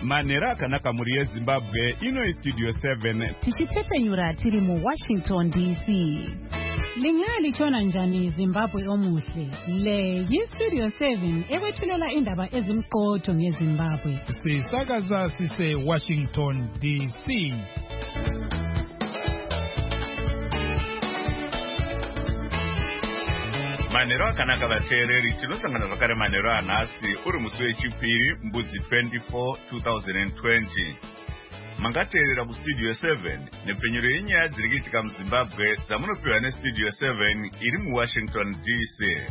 Manera akanaka muri yeZimbabwe ino Studio 7 tichitsepenyura tiri mu Washington DC. Lingali chona njani Zimbabwe omuhle. Le yiStudio 7 ekwethulela indaba ezimqotho ngeZimbabwe. Sisakaza sise Washington DC. Manero akanaka vateereri tinosangana zvakare manero anhasi uri musi wechipiri mbudzi 24 2020. Mangateerera kuStudio 7 nepfenyuro yenyaya dziri kuitika muZimbabwe dzamunopiwa neStudio 7 iri muWashington DC.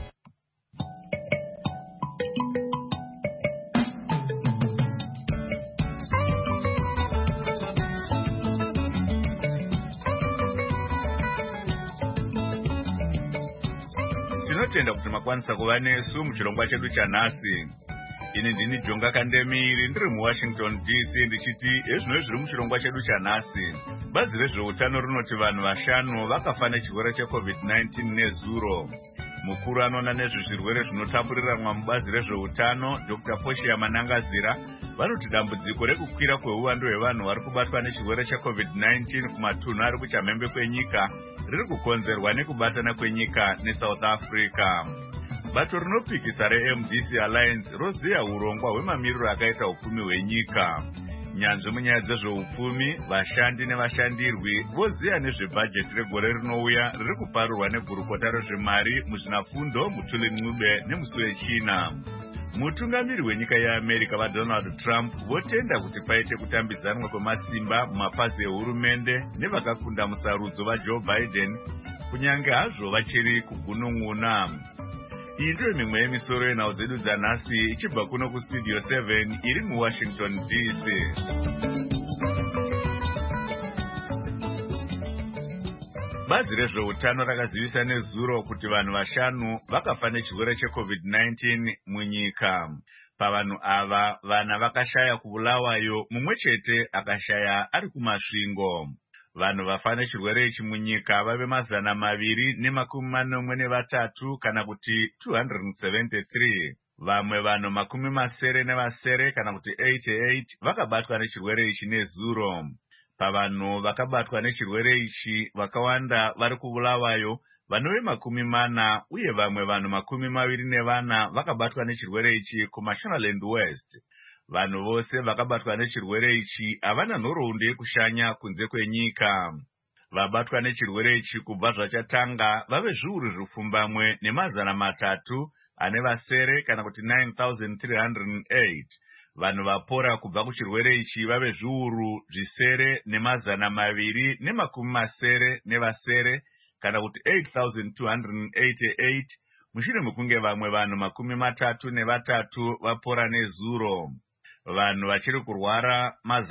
Tinotenda kuti makwanisa kuva nesu muchirongwa chedu chanhasi. Ini ndini Jonga Kandemiri ndiri muWashington DC ndichiti ezvino zviri muchirongwa chedu chanhasi. Bazi rezveutano rinoti vanhu 5 vakafa nechirwere cheCovid-19 nezuro. Mukuru anoona nezvezvirwere zvinotapuriranwa mubazi rezveutano Dr. Poshiya Manangazira vanoti dambudziko rekukwira kweuwandu hwevanhu vari kubatwa nechirwere cheCovid-19 kumatunhu ari kuchamhembe kwenyika riri kukonzerwa nekubatana kwenyika neSouth Africa. Bato rinopikisa reMDC Alliance roziya urongwa hwemamiriro akaita upfumi hwenyika. Nyanzvi munyaya dzezveupfumi, vashandi nevashandirwi voziya nezvebhajeti regore rinouya riri kuparurwa negurukota rezvemari muzvinafundo Mutuli Ncube nemusi wechina. Mutungamiri wenyika yeAmerica vaDonald Trump votenda kuti paite kutambidzanwa kwemasimba mumapazi ehurumende nevakakunda musarudzo vaJoe Biden kunyange hazvo vachiri kugunun'una. Iyi ndiyo mimwe yemisoro yenhau dzedu dzanhasi ichibva kuno kuStudio 7 iri muWashington DC. Bazi rezveutano rakazivisa nezuro kuti vanhu 5 vakafa nechirwere cheCovid-19 munyika. Pavanhu ava, vana vakashaya kubulawayo, mumwe chete akashaya ari kumasvingo. Vanhu vafa nechirwere ichi munyika vave 243 kana kuti 273. Vamwe vanhu 70 kana kuti 88 vakabatwa nechirwere ichi nezuro. Pavanhu vakabatwa nechirwere ichi vakawanda vari kubulawayo vanove 40 uye vamwe vanhu 24 vakabatwa nechirwere ichi kuMashonaland West. Vanhu vose vakabatwa nechirwere ichi havana nhoroondo yekushanya kunze kwenyika. Vabatwa nechirwere ichi kubva zvachatanga vave zviuru zvipfumbamwe ne300 ane vasere kana kuti 9,308. Vanhu vapora kubva kuchirwere ichi vave zviuru zvisere ne220 nevasere kana kuti 8,288 mushure mekunge vamwe vanhu 33 vapora nezuro. Vanhu vachiri kurwara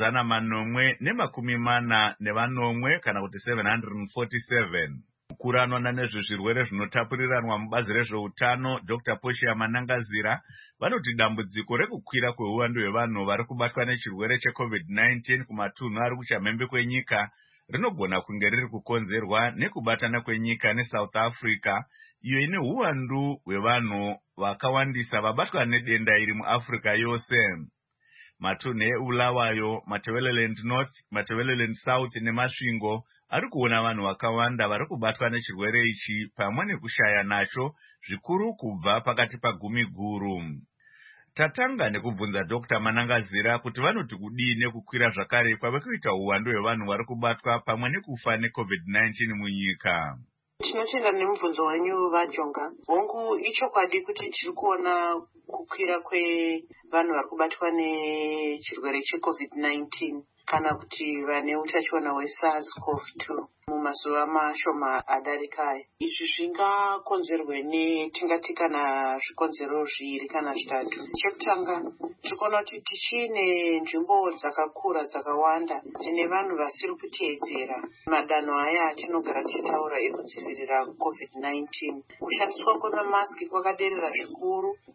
440 kana kuti 747. Mukuru anoona nezvezvirwere zvinotapuriranwa mubazi rezveutano Dr. Poshiya Manangazira vanoti dambudziko rekukwira kweuwandu hwevanhu vari kubatwa nechirwere cheCovid-19 kumatunhu ari kuchamhembe kwenyika rinogona kunge riri kukonzerwa nekubatana kwenyika neSouth Africa, iyo ine uwandu hwevanhu vakawandisa vabatwa nedenda iri muAfrica yose. Matunhu eBulawayo, Matabeleland North, Matabeleland South neMasvingo ari kuona vanhu vakawanda vari kubatwa nechirwere ichi pamwe nekushaya nacho zvikuru kubva pakati pagumi guru. Tatanga nekubvunza Dr. Manangazira kuti vanoti kudii nekukwira zvakare kwave kuita uwandu hwevanhu vari kubatwa pamwe nekufa neCovid-19 munyika. Tinotenda nemubvunzo wenyu vaJonga. Hongu ichokwadi kuti tiri kuona kukwira kwevanhu vari kubatwa nechirwere cheCovid-19 kana kuti vane utachiona hweSARS-CoV-2 mumazuva mashoma adarika. Izvi zvingakonzerwe netingati kana zvikonzero 2 kana 3. Chekutanga, tikuona kuti tichine nzvimbo dzakakura dzakawanda dzine vanhu vasiri kuteedzera madanho aya atinogara tichitaura ekudzivirira COVID-19. Kushandiswa kwemamasiki kwakaderera zvikuru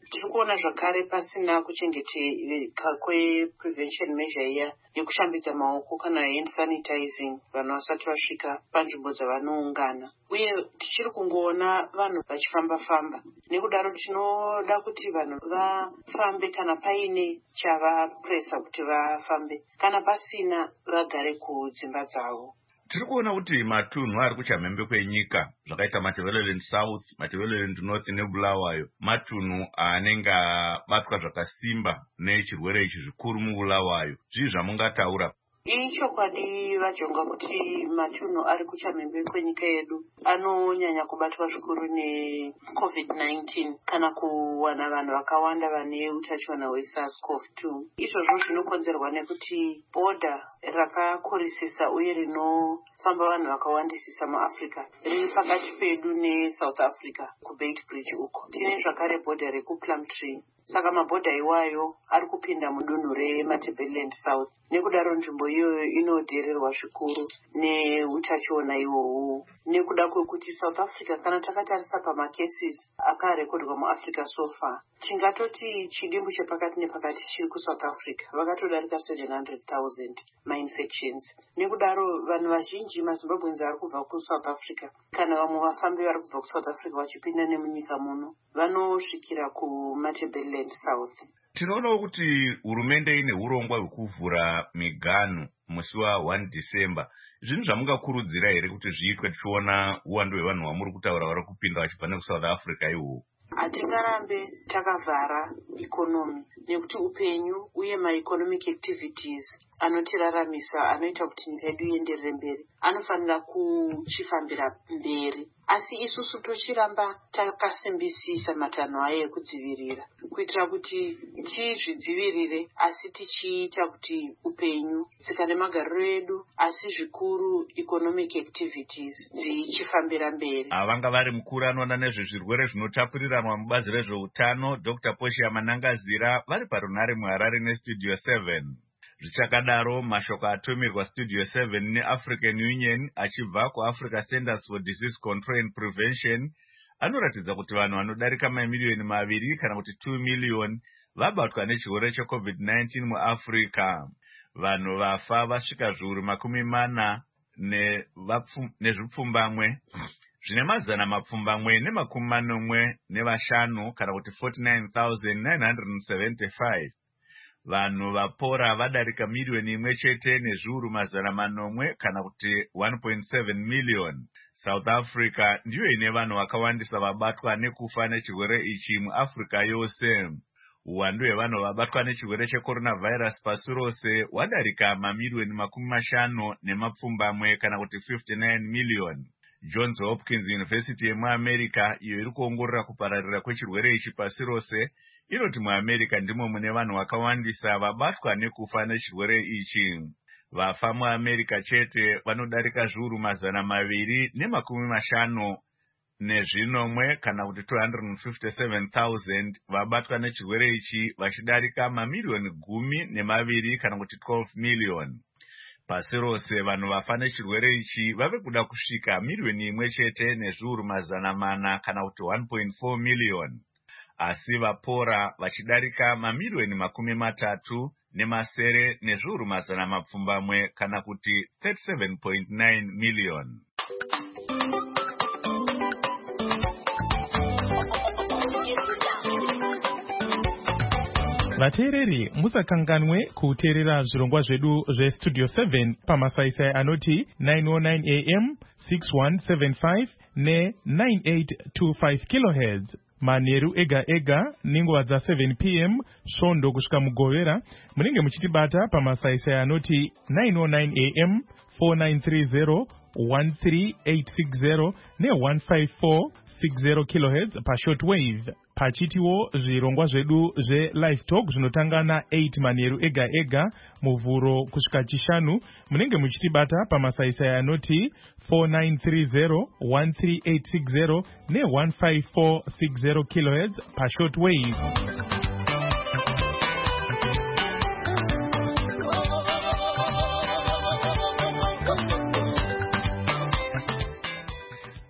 tiri kuona zvakare pasina kuchengeteka kwe-prevention measure iya yekushambidza maoko kana hand sanitizing vanhu vasati vasvika panzvimbo dzavanoungana. Uye tichiri kungoona vanhu vachifamba-famba. Nekudaro tinoda kuti vanhu vafambe kana paine chavapresa kuti vafambe. Kana pasina vagare kudzimba dzavo. Tiri kuona kuti matunhu ari kuchamhembe kwenyika zvakaita Matabeleland South, Matabeleland North neBulawayo matunhu anenge abatwa zvakasimba nechirwere ichi zvikuru muBulawayo. Zvii zvamungataura? Ichokwadi vajonga kuti matunhu ari kuchamhembe kwenyika yedu anonyanya kubatwa zvikuru neCovid-19 kana kuwana vanhu vakawanda vane utachiona hweSARS-CoV-2. Izvozvo zvinokonzerwa nekuti bhodha rakakurisisa uye rinofamba vanhu vakawandisisa muAfrica riri pakati pedu neSouth Africa kuBeit Bridge uko. Tine zvakare bhodha rekuPlumtree. Saka mabhodha iwayo ari kupinda mudunhu reMatabeleland South. Nekudaro nzvimbo iyoyo inodhererwa zvikuru neutachiona iwohwo. Nekuda kwekuti South Africa kana takatarisa pamacases akarekodwa muAfrica so far, tingatoti chidimbu chepakati nepakati chiri kuSouth Africa vakatodarika 700,000 mainfections. Nekudaro vanhu vazhinji maZimbabweans ari kubva kuSouth Africa kana vamwe vafambi vari kubva kuSouth Africa vachipinda nemunyika muno vanosvikira kuMatabeleland South. Tinoonawo kuti hurumende ine urongwa hwekuvhura miganhu musi wa1 December. Zvinhu zvamungakurudzira here kuti zviitwe tichiona uwandu hwevanhu vamuri kutaura vari kupinda vachibva nekuSouth Africa ihwo? Hatingarambe takavhara ikonomi nekuti upenyu uye ma-economic activities anotiraramisa anoita kuti nyika yedu ienderere mberi anofanira kuchifambira mberi. Asi isusu tochiramba takasimbisisa matanho aya ekudzivirira kuitira kuti tizvidzivirire asi tichiita kuti upenyu, tsika nemagariro edu asi zvikuru economic activities dzichifambira mberi. Vanga vari mukuru anoona nezvezvirwere zvinotapuriranwa mubazi rezveutano Dr. Portia Manangazira vari parunhare muHarare neStudio 7. Zvichakadaro mashoko atumirwa Studio 7 neAfrican Union achibva kuAfrica Centers for Disease Control and Prevention anoratidza kuti vanhu vanodarika mamiliyoni 2 kana kuti 2 million vabatwa nechirwere cheCovid-19 muAfrica. Vanhu vafa vasvika zviuru 40 nezvipfumbamwe zvine mazana mapfumbamwe ne45 kana kuti 49,975. Vanhu vapora vadarika miliyoni 1 nezviuru 800 kana kuti 1.7 million. South Africa ndiyo ine vanhu vakawandisa vabatwa nekufa nechirwere ichi muAfrica yose. Uwandu hwevanhu vabatwa nechirwere checoronavirus pasi rose wadarika mamiliyoni 50 kana kuti 59 million. Johns Hopkins University yemuAmerica iyo iri kuongorora kupararira kwechirwere ichi pasi rose inoti muAmerica ndimo mune vanhu vakawandisa vabatwa nekufa nechirwere ichi. Vafa muAmerica chete vanodarika zviuru 250 kana kuti 257,000 vabatwa nechirwere ichi vachidarika mamiliyoni 12 kana kuti 12 million. Pasi rose vanhu vafa nechirwere ichi vave kuda kusvika miliyoni 1 nezviuru 400 kana kuti 1.4 million. Asi vapora vachidarika mamiliyoni 30 nezviuru 100 kana kuti 37.9 million. Vateereri musakanganwe kuteerera zvirongwa zvedu zveStudio 7 pamasaisai anoti 909 AM 6175 ne9825 kHz manheru ega ega nenguva dza7 PM svondo kusvika mugovera. Munenge muchitibata pamasaisai anoti 909 AM 4930 13860 ne15460 kHz pashortwave. Pachitiwo zvirongwa zvedu zveLive Talk zvinotanga na8 manheru ega ega muvhuro kusvika chishanu. Munenge muchitibata pamasaisai anoti 4930 13860 ne15460 kHz pashortwave.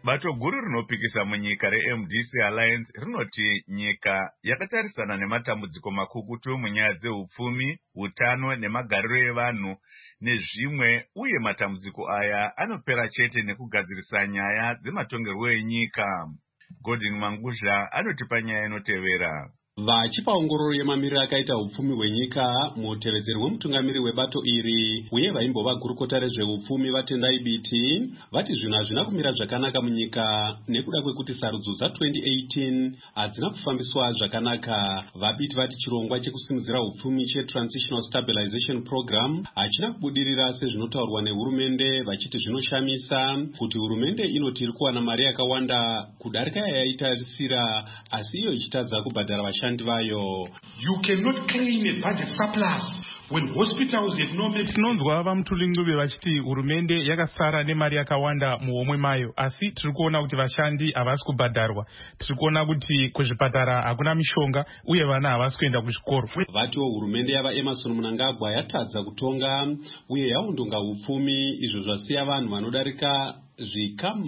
Bato guru rinopikisa munyika reMDC Alliance rinoti nyika yakatarisana nematambudziko makukutu munyaya dzeupfumi, utano nemagariro evanhu nezvimwe, uye matambudziko aya anopera chete nekugadzirisa nyaya dzematongerwo enyika. Godwin Mangudla anotipa nyaya inotevera. Vachipa ongororo yemamiriro akaita upfumi hwenyika, mutevedzeri wemutungamiri webato iri uye vaimbova gurukota rezveupfumi vaTendai Biti vati zvinhu hazvina kumira zvakanaka munyika nekuda kwekuti sarudzo dza2018 hadzina kufambiswa zvakanaka. VaBiti vati chirongwa chekusimudzira upfumi cheTransitional Stabilization Program hachina kubudirira sezvinotaurwa nehurumende, vachiti zvinoshamisa kuti hurumende inoti iri kuwana mari yakawanda kudarika yayaitarisira, asi iyo ichitadza kubhadhara vashandi vayo. You cannot claim a budget surplus when hospitals have no medicine. Tinonzwa vamutulingube vachiti hurumende yakasara nemari yakawanda muhomwe mayo, asi tiri kuona kuti vashandi havasi kubhadharwa. Tiri kuona kuti kuzvipatara hakuna mishonga uye vana havasi kuenda kuzvikoro. Vatiwo hurumende yava Emerson Mnangagwa yatadza kutonga uye yaundonga upfumi, izvo zvasiya vanhu vanodarika zvikamu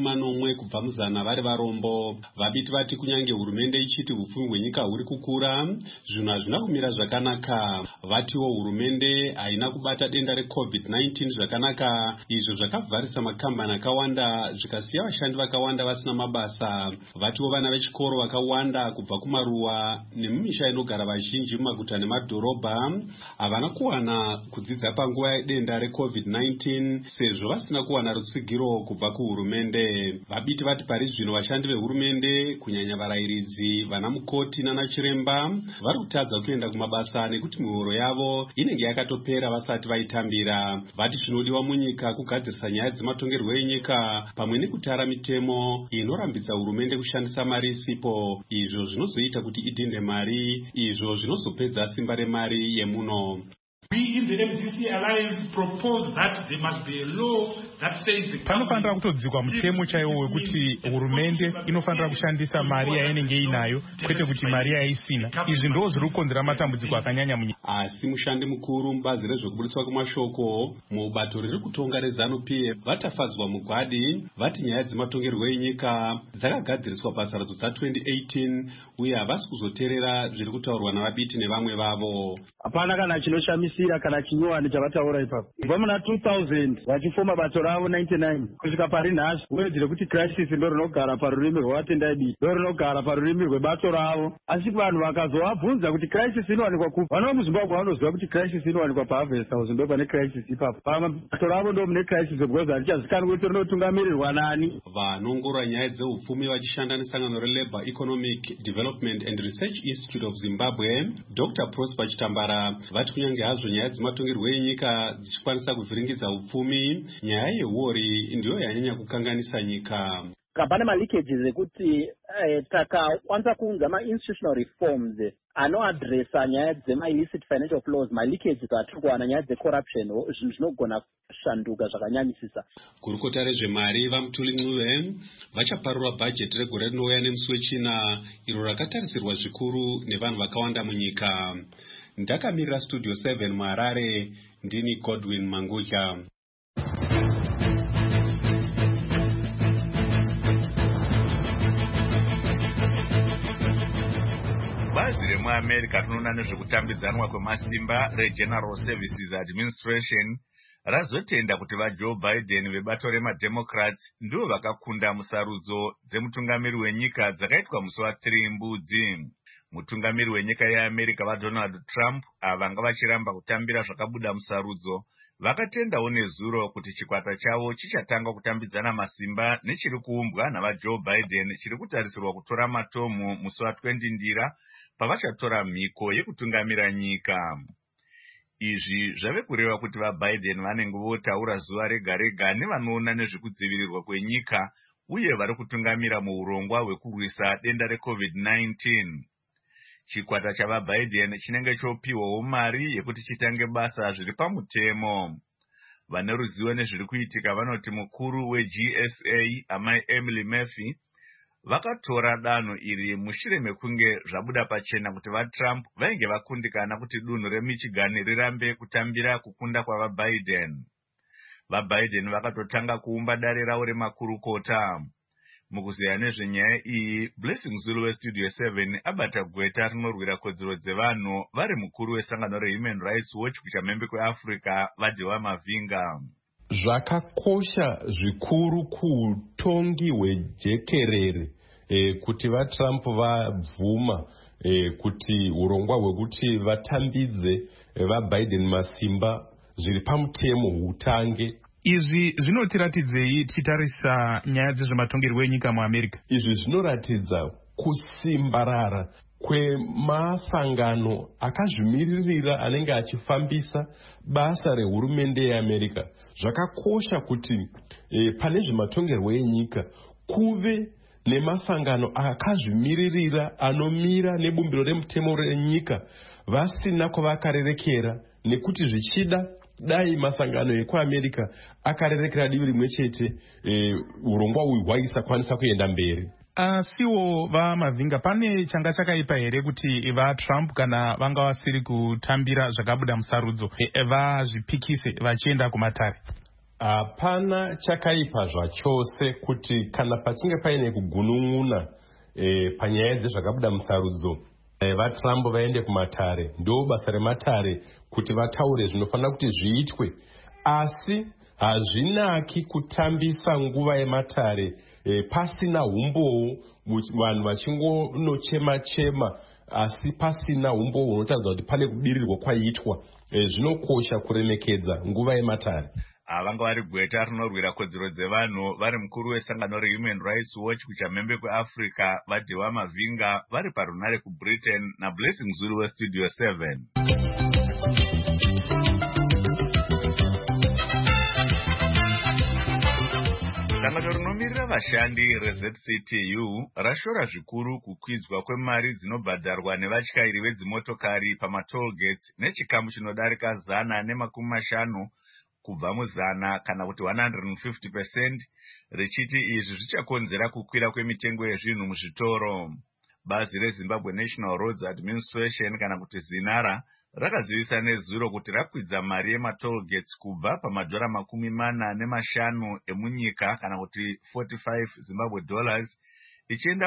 40 kubva muzana vari varombo. VaBiti vati kunyange hurumende ichiti upfumi hwenyika huri kukura, zvinhu hazvina kumira zvakanaka. Vatiwo hurumende haina kubata denda reCovid-19 zvakanaka, izvo zvakavharisa makambani akawanda zvikasiya vashandi vakawanda vasina mabasa. Vatiwo vana vechikoro vakawanda kubva kumaruwa nemumisha inogara vazhinji mumaguta nemadhorobha havana kuwana kudzidza panguva yedenda reCovid-19 sezvo vasina kuwana rutsigiro kubva kuhurumende. VaBiti vati pari zvino vashandi vehurumende kunyanya varayiridzi, vana mukoti nana chiremba vari kutadza kuenda kumabasa nekuti mihoro yavo inenge yakatopera vasati vaitambira. Vati zvinodiwa munyika kugadzirisa nyaya dzematongerwo enyika pamwe nekutara mitemo inorambidza hurumende kushandisa mari isipo, izvo zvinozoita kuti idhinde mari, izvo zvinozopedza simba remari yemuno. We in the MDC Alliance propose that there must be a law that says the panofanira kutodzikwa mutemo chaiwo wekuti hurumende inofanira kushandisa mari yainenge inayo kwete kuti mari yaisina. Izvi ndo zviri kukonzera matambudziko akanyanya munyika. Asi mushandi mukuru mubazi rezvekubudiswa kwemashoko mubato riri kutonga reZANU-PF vatafadzwa mugwadi vati nyaya dzematongerwo enyika dzakagadziriswa pasarudzo dza2018 uye havasi kuzoteerera zviri kutaurwa navaBiti nevamwe vavo. Hapana kana chinoshamisira kana chinyowani chavataura ipapo. Kubva muna 2000 vachifoma bato ravo 99 kusvika pari nhasi, unoziva kuti crisis ndo rinogara parurimi rwevaTendai Biti, ndo rinogara parurimi rwebato ravo. Asi vanhu vakazovabvunza kuti crisis inowanikwa kupi, vana muZimbabwe vanoziva kuti crisis inowanikwa paHarvest House, ndo pane crisis ipapo. Pabato ravo ndo mune crisis because harichazikanwi kuti rinotungamirirwa nani. Vanongorora nyaya dzeupfumi vachishanda nesangano reLabour Economic Development and Research Institute of Zimbabwe, Dr. Prosper Chitambara vati kunyange hazvo nyaya dzematongerwo enyika dzichikwanisa kuvhiringidza upfumi, nyaya yehuori ndiyo yanyanya kukanganisa nyika. Pane maleakages ekuti takakwanisa kuunza ma-institutional reforms anoadresa nyaya dzema-illicit financial flows, maleakages atiri kuwana nyaya dzecorruption, zvinhu zvinogona kushanduka zvakanyanyisisa. Gurukota rezvemari vaMutuli vachaparura bhajeti regore rinouya nemusi wechina, iro rakatarisirwa zvikuru nevanhu vakawanda munyika. Ndakamirira Studio 7 muHarare, ndini Godwin Mangudla. Bazi remuAmerica rinoona nezvekutambidzanwa kwemasimba reGeneral Services Administration razotenda kuti vaJoe Biden vebato remademocrats ndivo vakakunda musarudzo dzemutungamiri wenyika dzakaitwa musi wa3 Mbudzi. Mutungamiri wenyika yeAmerica vaDonald Trump vanga vachiramba kutambira zvakabuda musarudzo vakatendawo nezuro kuti chikwata chavo chichatanga kutambidzana masimba nechiri kuumbwa navaJoe Biden chiri kutarisirwa kutora matomu musi wa20 Ndira pavachatora mhiko yekutungamira nyika. Izvi zvave kureva kuti vaBiden vanenge votaura zuva rega rega nevanoona nezvekudzivirirwa kwenyika uye vari kutungamira muurongwa hwekurwisa denda reCovid-19. Chikwata chavaBiden chinenge chopiwawo mari yekuti chitange basa zviri pamutemo. Vane ruzivo nezviri kuitika vanoti mukuru weGSA amai Emily Murphy vakatora danho iri mushure mekunge zvabuda pachena kuti vaTrump vainge vakundikana kuti dunhu reMichigan rirambe kutambira kukunda kwavaBiden. VaBiden vakatotanga kuumba dare ravo remakurukota. Mukuziya nezvenyaya iyi, Blessing Zulu weStudio 7 abata gweta rinorwira kodzero dzevanhu vari mukuru wesangano reHuman Rights Watch kuchamhembe kweAfrica vaDhewa Mavinga. Zvakakosha zvikuru kutongi hwejekerere kuti vaTrump vabvuma kuti urongwa hwekuti vatambidze vaBiden masimba zviri pamutemo hutange. Izvi zvinotiratidzei tichitarisa nyaya dzezvematongerwo enyika muAmerica? Izvi zvinoratidza kusimbarara kwemasangano akazvimiririra anenge achifambisa basa rehurumende yeAmerica. Zvakakosha kuti pane zvematongerwo enyika kuve nemasangano akazvimiririra anomira nebumbiro remutemo renyika vasina kwavakarerekera, nekuti zvichida dai masangano ekuAmerica akarerekera divi rimwe chete urongwa uyu hwaisakwanisa kuenda mberi. Asiwo vaMavinga, pane changa chakaipa here kuti vaTrump kana vanga vasiri kutambira zvakabuda musarudzo vazvipikise vachienda kumatare? Hapana chakaipa zvachose kuti kana pachinge paine kugunun'una panyaya dzezvakabuda musarudzo vaTrump vaende kumatare. Ndo basa rematare kuti vataure zvinofanira kuti zviitwe, asi hazvinaki kutambisa nguva yematare pasina umbowo, vanhu vachingonochema-chema asi pasina umbowo unotaridza kuti pane kubirirwa kwaitwa. Zvinokosha kuremekedza nguva yematare. Vanga vari gweta rinorwira kodzero dzevanhu vari mukuru wesangano reHuman Rights Watch kuchamhembe kweAfrica vaDhewa Mavinga vari parunare kuBritain naBlessing Zulu weStudio 7. Sangano rinomirira vashandi reZCTU rashora zvikuru kukwidzwa kwemari dzinobhadharwa nevatyairi vedzimotokari pamatollgates nechikamu chinodarika 150 kubva mu100 kana kuti 150%, richiti izvi zvichakonzera kukwira kwemitengo yezvinhu muzvitoro. Bazi reZimbabwe National Roads Administration kana kuti ZINARA rakazivisa nezuro kuti rakwidza mari yematollgates kubva $45 emunyika kana kuti 45 Zimbabwe dollars ichienda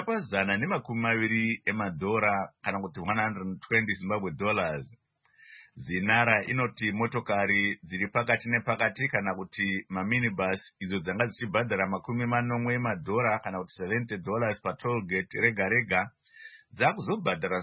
$120 kana kuti 120 Zimbabwe dollars. ZINARA inoti motokari dziri pakati nepakati kana kuti maminibus idzo dzanga dzichibhadhara $80 kana kuti $70 patollgate rega rega dzakuzobhadhara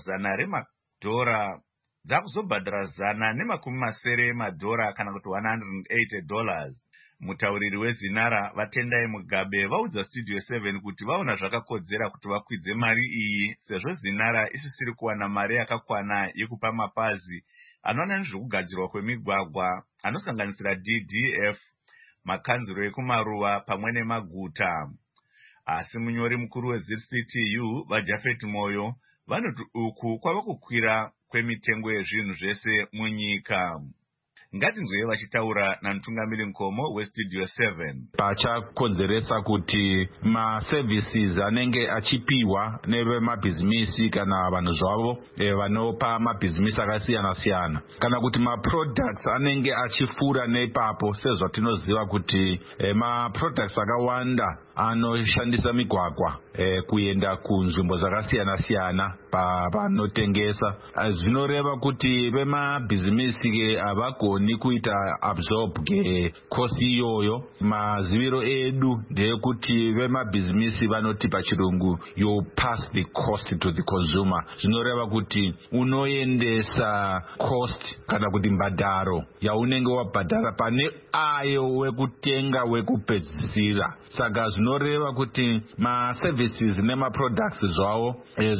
$100 kana kuti $180. Mutauriri weZINARA vaTendai Mugabe vaudza Studio 7 kuti vaona zvakakodzera kuti vakwidze mari iyi sezvo ZINARA isisiri kuwana mari yakakwana yekupa mapazi anoona nezvekugadzirwa kwemigwagwa anosanganisira DDF, makanzuro ekumaruwa pamwe nemaguta. Asi munyori mukuru weZCTU vaJafet Moyo vanoti uku kwava kukwira kwemitengo yezvinhu zvese munyika. Ngatinzwe vachitaura namutungamiri Nkomo weStudio 7. Pachakonzeresa kuti maservices anenge achipiwa nevemabhizimisi kana vanhu zvavo vanopa mabhizimisi akasiyana-siyana, kana kuti maproducts anenge achifura nepapo, sezvatinoziva kuti maproducts akawanda anoshandisa migwagwa kuenda kunzvimbo dzakasiyana-siyana pavanotengesa. Zvinoreva kuti vemabhizimisi havagoni kuita absorb cost iyoyo. Maziviro edu ndeyekuti vemabhizimisi vanoti pachirungu you pass the cost to the consumer. Zvinoreva kuti unoendesa cost kana kuti mbadharo yaunenge wabhadhara pane ayo wekutenga wekupedzisira. Saka zvinoreva kuti maservices nemaproducts zvavo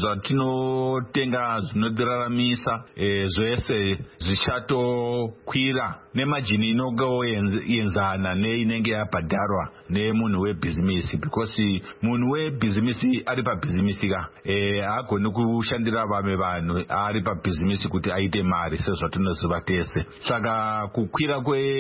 zvatinotenga zvinotiraramisa zvese zvichatokwira nemajini inongoenzana neinenge yabhadharwa nemunhu webhizimisi, because munhu webhizimisi ari pabhizimisi haagoni kushandira vamwe vanhu ari pabhizimisi kuti aite mari sezvatinoziva tese. Saka kukwira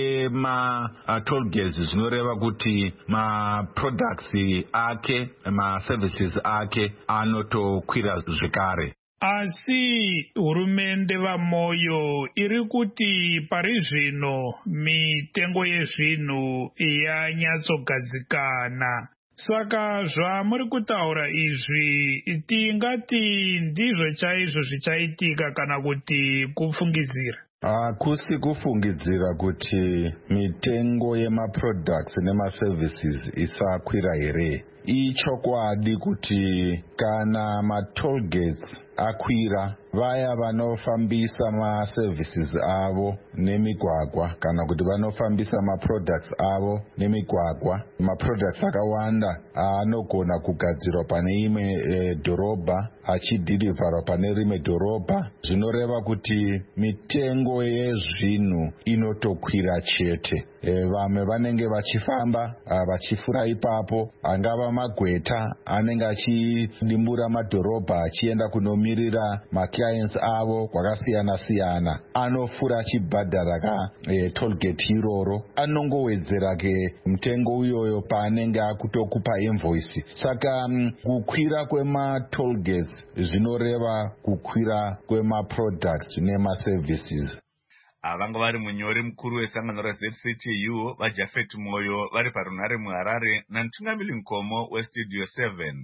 kwematollgates zvinoreva kuti maproducts ake, maservices ake anotokwira zvekare. Asi hurumende vaMoyo iri kuti pari zvino mitengo yezvinhu yanyatsogadzikana. Saka zvamuri kutaura izvi tingati ndizvo chaizvo zvichaitika kana kuti kufungidzira? Hakusi kufungidzira kuti mitengo yemaproducts nemaservices isakwira here. Ichokwadi kuti kana matollgates akwira, vaya vanofambisa maservices avo nemigwagwa kana kuti vanofambisa maproducts avo nemigwagwa, maproducts akawanda anogona kugadzirwa pane imwe dhorobha achidhirivharwa pane rimwe dhorobha, zvinoreva kuti mitengo yezvinhu inotokwira chete. Vamwe vanenge vachifamba vachifura ipapo, angava magweta anenge achidimbura madhorobha achienda kunomirira maclients avo kwakasiyana siyana, anofura achibhadhara tollgate iroro, anongowedzera ke mutengo uyoyo paanenge akutokupa invoice. Saka kukwira kwematollgates zvinoreva kukwira kwemaproducts nemaservices. Vanga vari munyori mukuru wesangano reZCTU vaJafet Moyo vari parunhare muHarare naMtungamiri Nkomo weStudio 7.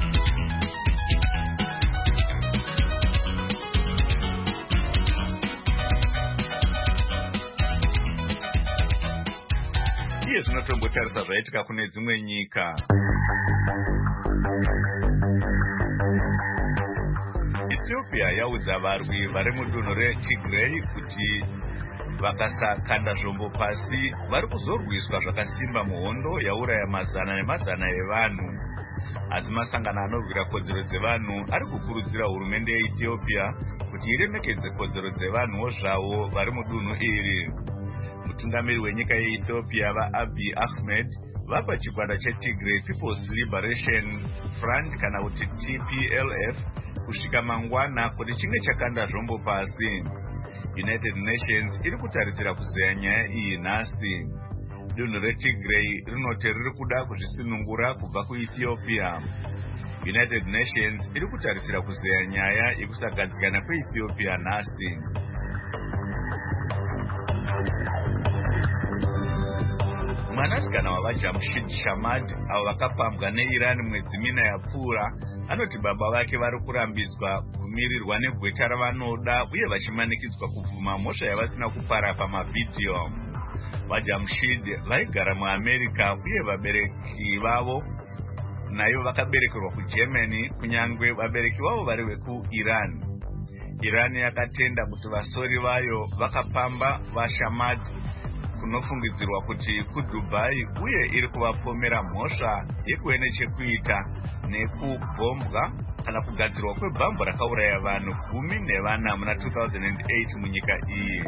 Iye zvinotombotarisa zvaitika kune dzimwe nyika. Ethiopia yaudza varwi vari mudunhu reTigray kuti vakasakanda zvombo pasi vari kuzorwiswa zvakasimba muhondo yauraya mazana nemazana evanhu. Asi masangano anorwira kodzero dzevanhu ari kukurudzira hurumende yeEthiopia kuti iremekedze kodzero dzevanhuwo zvavo vari mudunhu iri. Mutungamiri wenyika yeEthiopia vaAbiy Ahmed vapa chikwata cheTigray People's Liberation Front kana kuti TPLF kusvika mangwana kuti chinge chakanda zvombo pasi. United Nations iri kutarisira kuzeya nyaya iyi nhasi. Dunhu reTigray rinoti riri kuda kuzvisunungura kubva kuEthiopia. United Nations iri kutarisira kuzeya nyaya yekusagadzikana kweEthiopia nhasi. Mwanasikana wavaJamshid Shamad avo vakapambwa neIran mwedzi mina yapfuura anoti baba vake vari kurambidzwa kumirirwa negweta ravanoda uye vachimanikidzwa kubvuma mhosva yavasina kupara pamavhidhiyo. VaJamshid vaigara muAmerica uye vabereki vavo nayo vakaberekerwa kuGermany, kunyangwe vabereki vavo vari vekuIran. Iran yakatenda kuti vasori vayo vakapamba vaShamad kunofungidzirwa kuti kuDubai uye iri kuvapomera mhosva yekuve nechekuita nekubhombwa kana kugadzirwa kwebhambo rakauraya vanhu 14 muna 2008 munyika iyi.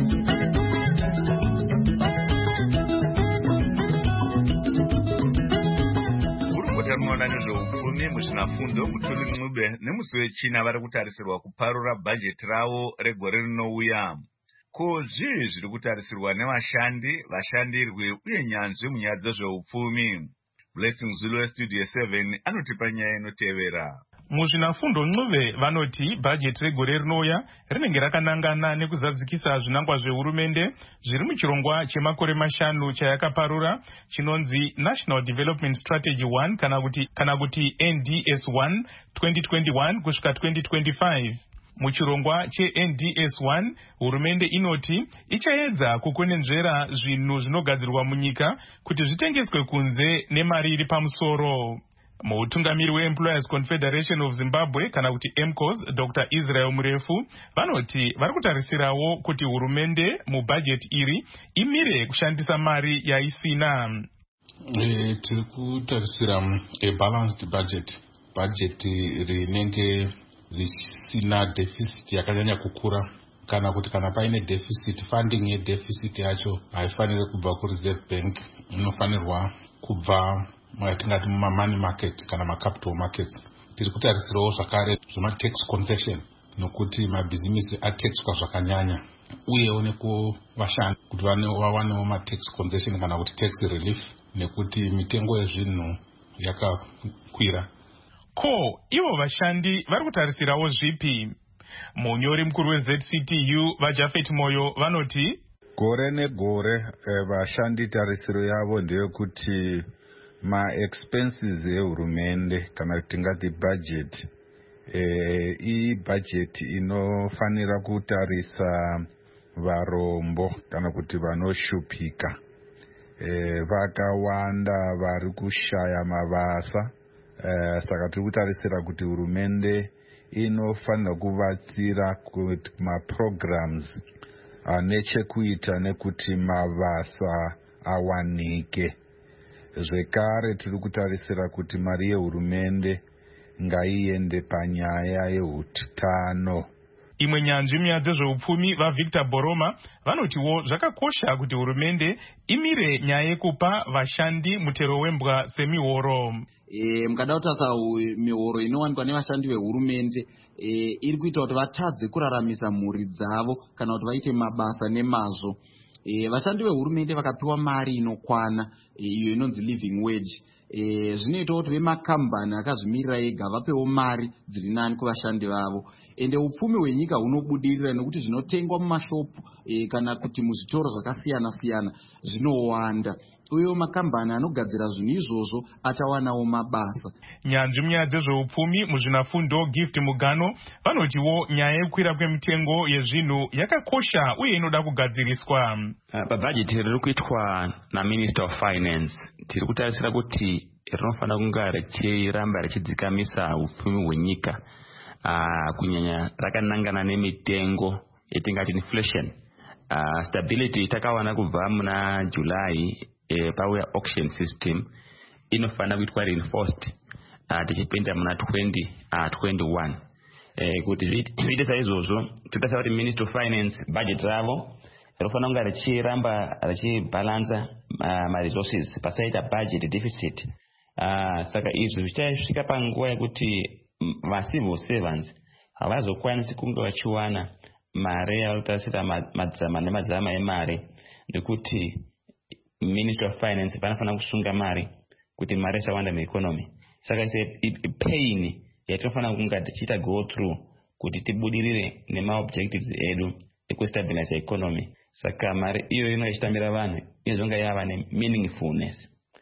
Gurumota rinoona nezveupfumi muzvinafundo Mutuli Ncube nemusi weChina vari kutarisirwa kuparura bhajeti ravo regore rinouya. Ko zvii zviri kutarisirwa nevashandi, vashandirwi uye nyanzvi munyaya dzezveupfumi? Blessing Zulu weStudio 7 anotipa nyaya inotevera. Muzvinafundo Ncube vanoti bhajeti regore rinouya rinenge rakanangana nekuzadzikisa zvinangwa zvehurumende zviri muchirongwa chemakore mashanu chayakaparura chinonzi National Development Strategy 1 kana kuti NDS1 2021 kusvika 2025. Muchirongwa cheNDS1 hurumende inoti ichaedza kukwenenzvera zvinhu zvinogadzirwa munyika kuti zvitengeswe kunze nemari iri pamusoro. Mutungamiri weEmployers Confederation of Zimbabwe kana kuti EMCOS Dr. Israel Murefu vanoti vari kutarisirawo kuti hurumende mubhajeti iri imire kushandisa mari yaisina. Tiri kutarisira balanced budget rinenge risina deficit yakanyanya kukura, kana kuti kana paine deficit, funding yedeficit yacho haifaniri kubva kuReserve Bank, inofanirwa kubva matingati mumamoney market kana macapital markets. Tiri kutarisirawo zvakare zvematax concession, nokuti mabhizimisi ataxwa zvakanyanya, uyewo nekuvashandi kuti vawanewo matax concession kana kuti tax relief, nekuti mitengo yezvinhu yakakwira. Ko ivo vashandi vari kutarisirawo zvipi? Munyori mukuru weZCTU vaJafet Moyo vanoti gore negore vashandi tarisiro yavo ndeyekuti ma-expenses ehurumende kana kuti tingati budget, budget inofanira kutarisa varombo kana kuti vanoshupika. Vakawanda vari kushaya mabasa, saka tiri kutarisira kuti hurumende inofanira kuvatsira kuti ma-programs nechekuita nekuti mabasa awanike. Zvekare tiri kutarisira kuti mari yehurumende ngaiende panyaya yeutano. Imwe nyanzvi munyaya dzezveupfumi vaVictor Boroma vanotiwo zvakakosha kuti hurumende imire nyaya yekupa vashandi mutero wembwa semihoro. Mukada kutarisa mihoro inowanikwa nevashandi vehurumende iri kuita kuti vatadze kuraramisa mhuri dzavo kana kuti vaite mabasa nemazvo. Vashandi vehurumende vakapiwa mari inokwana iyo inonzi living wage, zvinoita kuti vemakambani akazvimirira ega vapewo mari dziri nani kuvashandi vavo. Ende upfumi hwenyika hunobudirira nekuti zvinotengwa mumashopu kana kuti muzvitoro zvakasiyana siyana zvinowanda, uye makambani anogadzira zvinhu izvozvo achawanawo mabasa. Nyanzvi munyaya dzezveupfumi muzvinafundo Gift Mugano vanotiwo nyaya yekukwira kwemitengo yezvinhu yakakosha uye inoda kugadziriswa. Pabhajeti riri kuitwa naMinister of Finance tiri kutarisira kuti rinofanira kunge richiramba richidzikamisa upfumi hwenyika, kunyanya rakanangana nemitengo yatingati inflation. Stability takawana kubva muna July power auction system inofanira kuitwa reinforced tichipinda muna 2021. Kuti zviite saizvozvo totarisa kuti Ministry of Finance budget ravo rinofanira kunge richiramba richibalansa ma-resources pasaita budget deficit. Saka izvi zvichasvika panguva yekuti ma-civil servants havazokwanisi kunge vachiwana mari yavanotarisira madzama nemadzama emari, nekuti Ministry of Finance vanofanira kusunga mari kuti mari isawanda mueconomy. Saka pain yatinofanira kunge tichiita go through kuti tibudirire nema-objectives edu ekustabilize economy. Saka mari iyo ichitambira vanhu inozonga yava ne-meaningfulness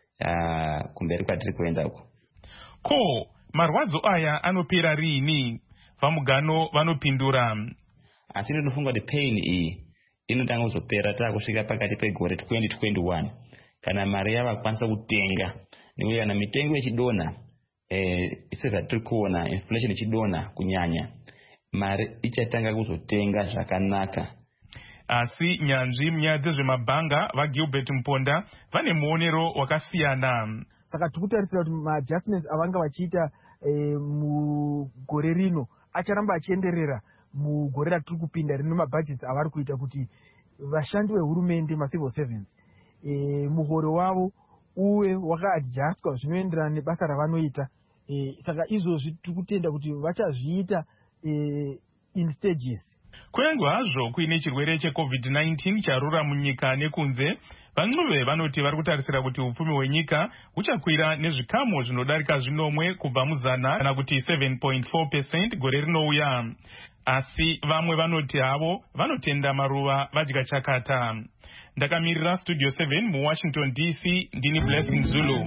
kumberi kwatiri kuendako. Ko marwadzo aya anopera rini? VaMugano vanopindura. Asi ndinofunga kuti pain iyi inotanga kuzopera takusvika pakati pegore 2021 kana mari yavakwanisa kutenga, nekuti kana mitengo ichidonha sezvatiri kuona inflation ichidonha kunyanya, mari ichatanga kuzotenga zvakanaka. Asi nyanzvi munyaya dzezvemabhanga vaGilbert Mponda vane muonero wakasiyana. Saka tikutarisira kuti ma-adjustments avanga vachiita mugore rino acharamba achienderera mugore ratiri kupinda rino, mabudgets avari kuita kuti vashandi vehurumende ma-civil servants muhoro wavo uwe wakaadjustwa zvinoenderana nebasa ravanoita. Saka izvozvi tiri kutenda kuti vachazviita in stages. Kunyange hazvo kuine chirwere cheCovid-19 charura munyika nekunze, vanxuve vanoti vari kutarisira kuti upfumi hwenyika huchakwira nezvikamu zvinodarika zvinomwe kubva muzana kana kuti 7.4% gore rinouya. Asi vamwe vanoti havo vanotenda maruva vadya chakata. Ndakamirira Studio 7 muWashington DC, ndini Blessing Zulu.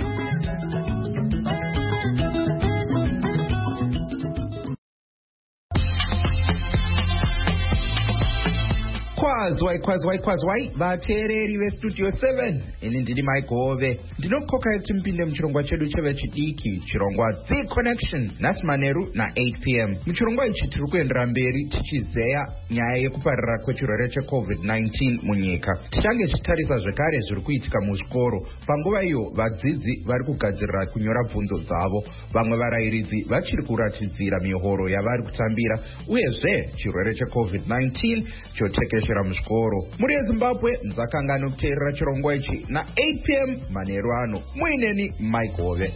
Kwazwai vateereri vestudio 7, ini ndini Maigove. Ndinokoka kuti mupinde muchirongwa chedu chevechidiki, chirongwa The Connection, nhasi manheru na8 p.m. Muchirongwa ichi tiri kuendera mberi tichizeya nyaya yekupararira kwechirwere cheCovid-19 munyika. Tichange tichitarisa zvekare zviri kuitika muzvikoro panguva iyo vadzidzi vari kugadzirira kunyora bvunzo dzavo, vamwe varayiridzi vachiri kuratidzira mihoro yavari kutambira, uyezve chirwere cheCovid-19 chotekeshera muzvikoro. Muri yeZimbabwe nzakanga nokuteerera chirongwa ichi na8 p.m. manheru ano. Muineni Maigove.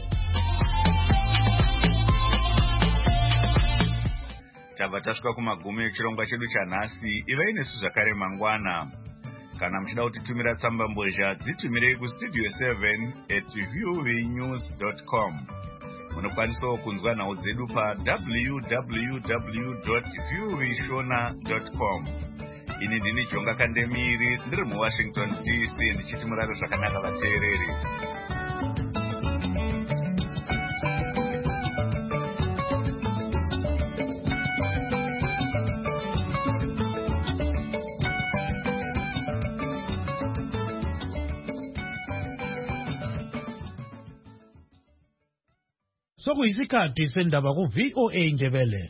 Tabva tasvika kumagumi echirongwa chedu chanhasi. Ivai nesu zvakare mangwana. Kana muchida kutitumira tsamba mbozha, dzitumirei kustudio 7@viewnews.com. Munokwanisawo kunzwa nhau dzedu pa www.viewvishona.com. Ini ndini Jonga Kandemiri, ndiri muWashington DC, ndichiti murare zvakanaka vateereri. Sokuyisikhathi sendaba ku VOA Ndebele.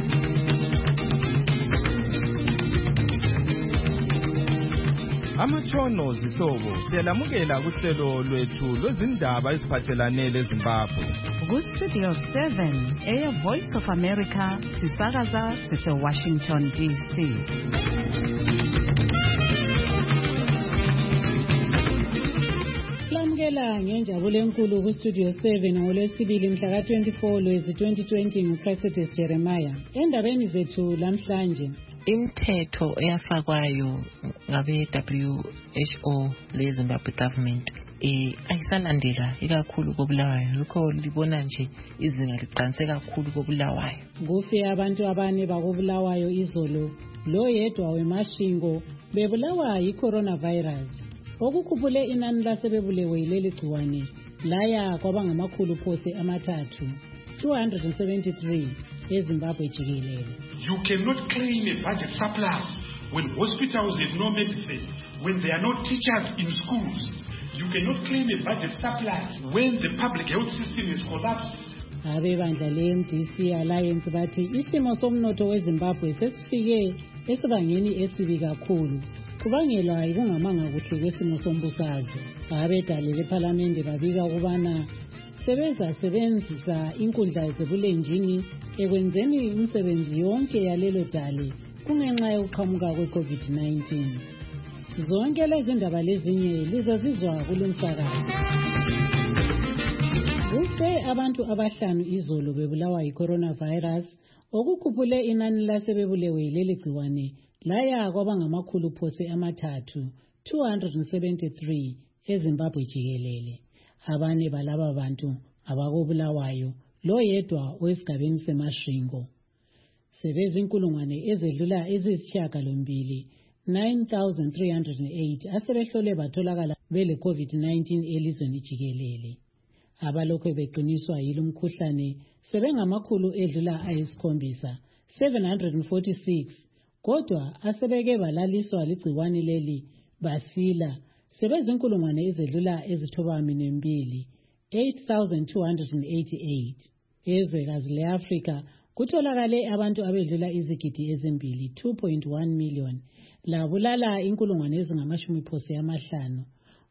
Amatshono zihlobo siyalamukela kuhlelo lwethu lwezindaba eziphathelane leZimbabwe. Ku-Studio 7 Voice of America sisakaza sise-Washington DC. Lamukela ngenjabulo enkulu ku-Studio 7 ngolwesibili mhla ka-24 Lwezi 2020 nguPrecious Jeremiah. Endabeni zethu lamhlanje, imithetho eyafakwayo ngabe WHO leZimbabwe government ayisalandela ikakhulu kobulawayo. Lokho libona nje izinga liqanse kakhulu kobulawayo. Kufe abantu abane bakobulawayo izolo, lo yedwa wemashingo bebulawa yi-coronavirus. Okukhuphule inani lasebebulewe yileli gciwane laya kwaba ngamakhulu phose amathathu 273 eZimbabwe jikelele. You cannot claim a budget surplus when hospitals have no medicine, when there are no teachers in schools. You cannot claim a budget surplus when the public health system is collapsed. Abebandla le-MDC Alliance bathi isimo somnotho weZimbabwe sesifike esibangeni esibi kakhulu, kubangelwa yikungamanga kuhle kwesimo sombusazwe. Abedale lePhalamende babika ukubana sebenzisa inkundla zebulenjini ekwenzeni umsebenzi yonke yalelo dale kungenxa yokuqhamuka kwe-COVID-19. Zonke lezi ndaba lezinye lizozizwa kulomsakazo. Kufe abantu abahlanu izolo bebulawa yi-coronavirus, okukhuphule inani lasebebulewe yileli gciwane laya kwaba ngamakhulu phose amathathu 273 eZimbabwe jikelele. Abane balaba bantu abakobulawayo lo yedwa wesigabeni semashingo. Sebezinkulungwane ezedlula ezisishiyagalombili 9,308 asebehlole batholakala bele COVID-19 elizweni jikelele. Abalokho beqiniswa yilo mkhuhlane sebengamakhulu edlula ayisikhombisa 746, kodwa asebeke balaliswa ligciwane leli basila sebezinkulungwane ezedlula ezithobami nembili 8,288. Ezwekazi le-Afrika kutholakale abantu abedlula izigidi ezimbili 2.1 million labulala inkulungwane ezingamashumi phose amahlanu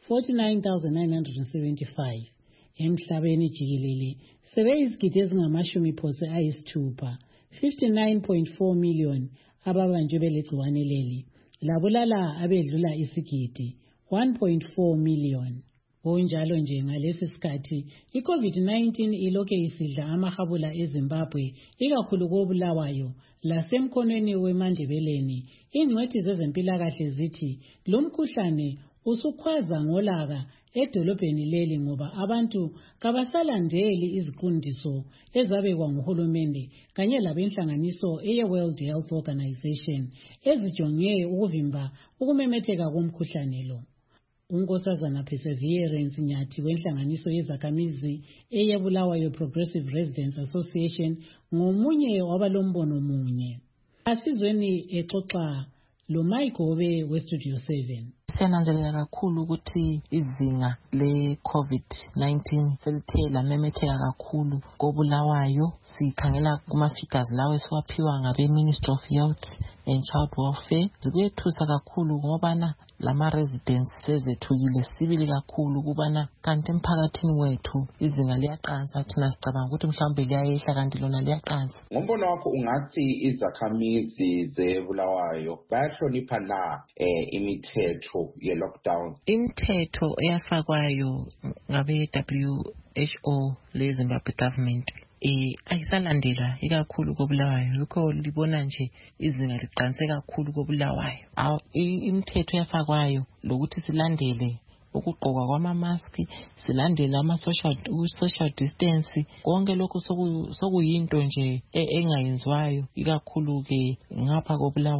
49,975. Emhlabeni jikelele sebeyizigidi ezingamashumi phose ayisithupha 59.4 million ababanjwe belegciwane leli labulala abedlula isigidi 1.4 million. Kunjalo nje ngalesi sikhathi i-COVID-19 ilokhe isidla amahabula eZimbabwe ikakhulu kobulawayo lasemkhonweni wemandebeleni. Ingcwethi zezempilakahle zithi lo mkhuhlane usukhwaza ngolaka edolobheni leli ngoba abantu kabasalandeli iziqondiso ezabekwa nguhulumende kanye labenhlanganiso eye-World Health Organization ezijonge ukuvimba ukumemetheka komkhuhlane lo. Unkosazana Perseverance Nyathi wenhlanganiso yezakhamizi eyebulawayo Progressive Residents Association ngomunye wabalombono munye. Asizweni exoxa lo Mayigobe weStudio 7. Siyananzelela kakhulu ukuthi izinga le-COVID-19 selithe lamemetheka kakhulu kobulawayo. Sikhangela kuma-figures lawo esiwaphiwa ngabe-Ministry of Health and Child Welfare. Zikuyethusa kakhulu ngobana lama-residents sezethukile sibili kakhulu kubana kanti emphakathini wethu izinga liyaqansa. Thina sicabanga ukuthi mhlawumbe liyayehla kanti lona liyaqansa. Ngombono wakho ungathi izakhamizi zebulawayo bayahlonipha na imithetho ye-lockdown? Imithetho eyafakwayo ngabe-WHO leZimbabwe government ayisalandela ikakhulu kobulawayo. Lokho libona nje izinga liqanse kakhulu kobulawayo. Imithetho eyafakwayo lokuthi silandele ukugqoka kwama-maski, silandele ama-social distance, konke lokhu sokuyinto nje engayenziwayo ikakhulu-ke ngapha kobulawayo.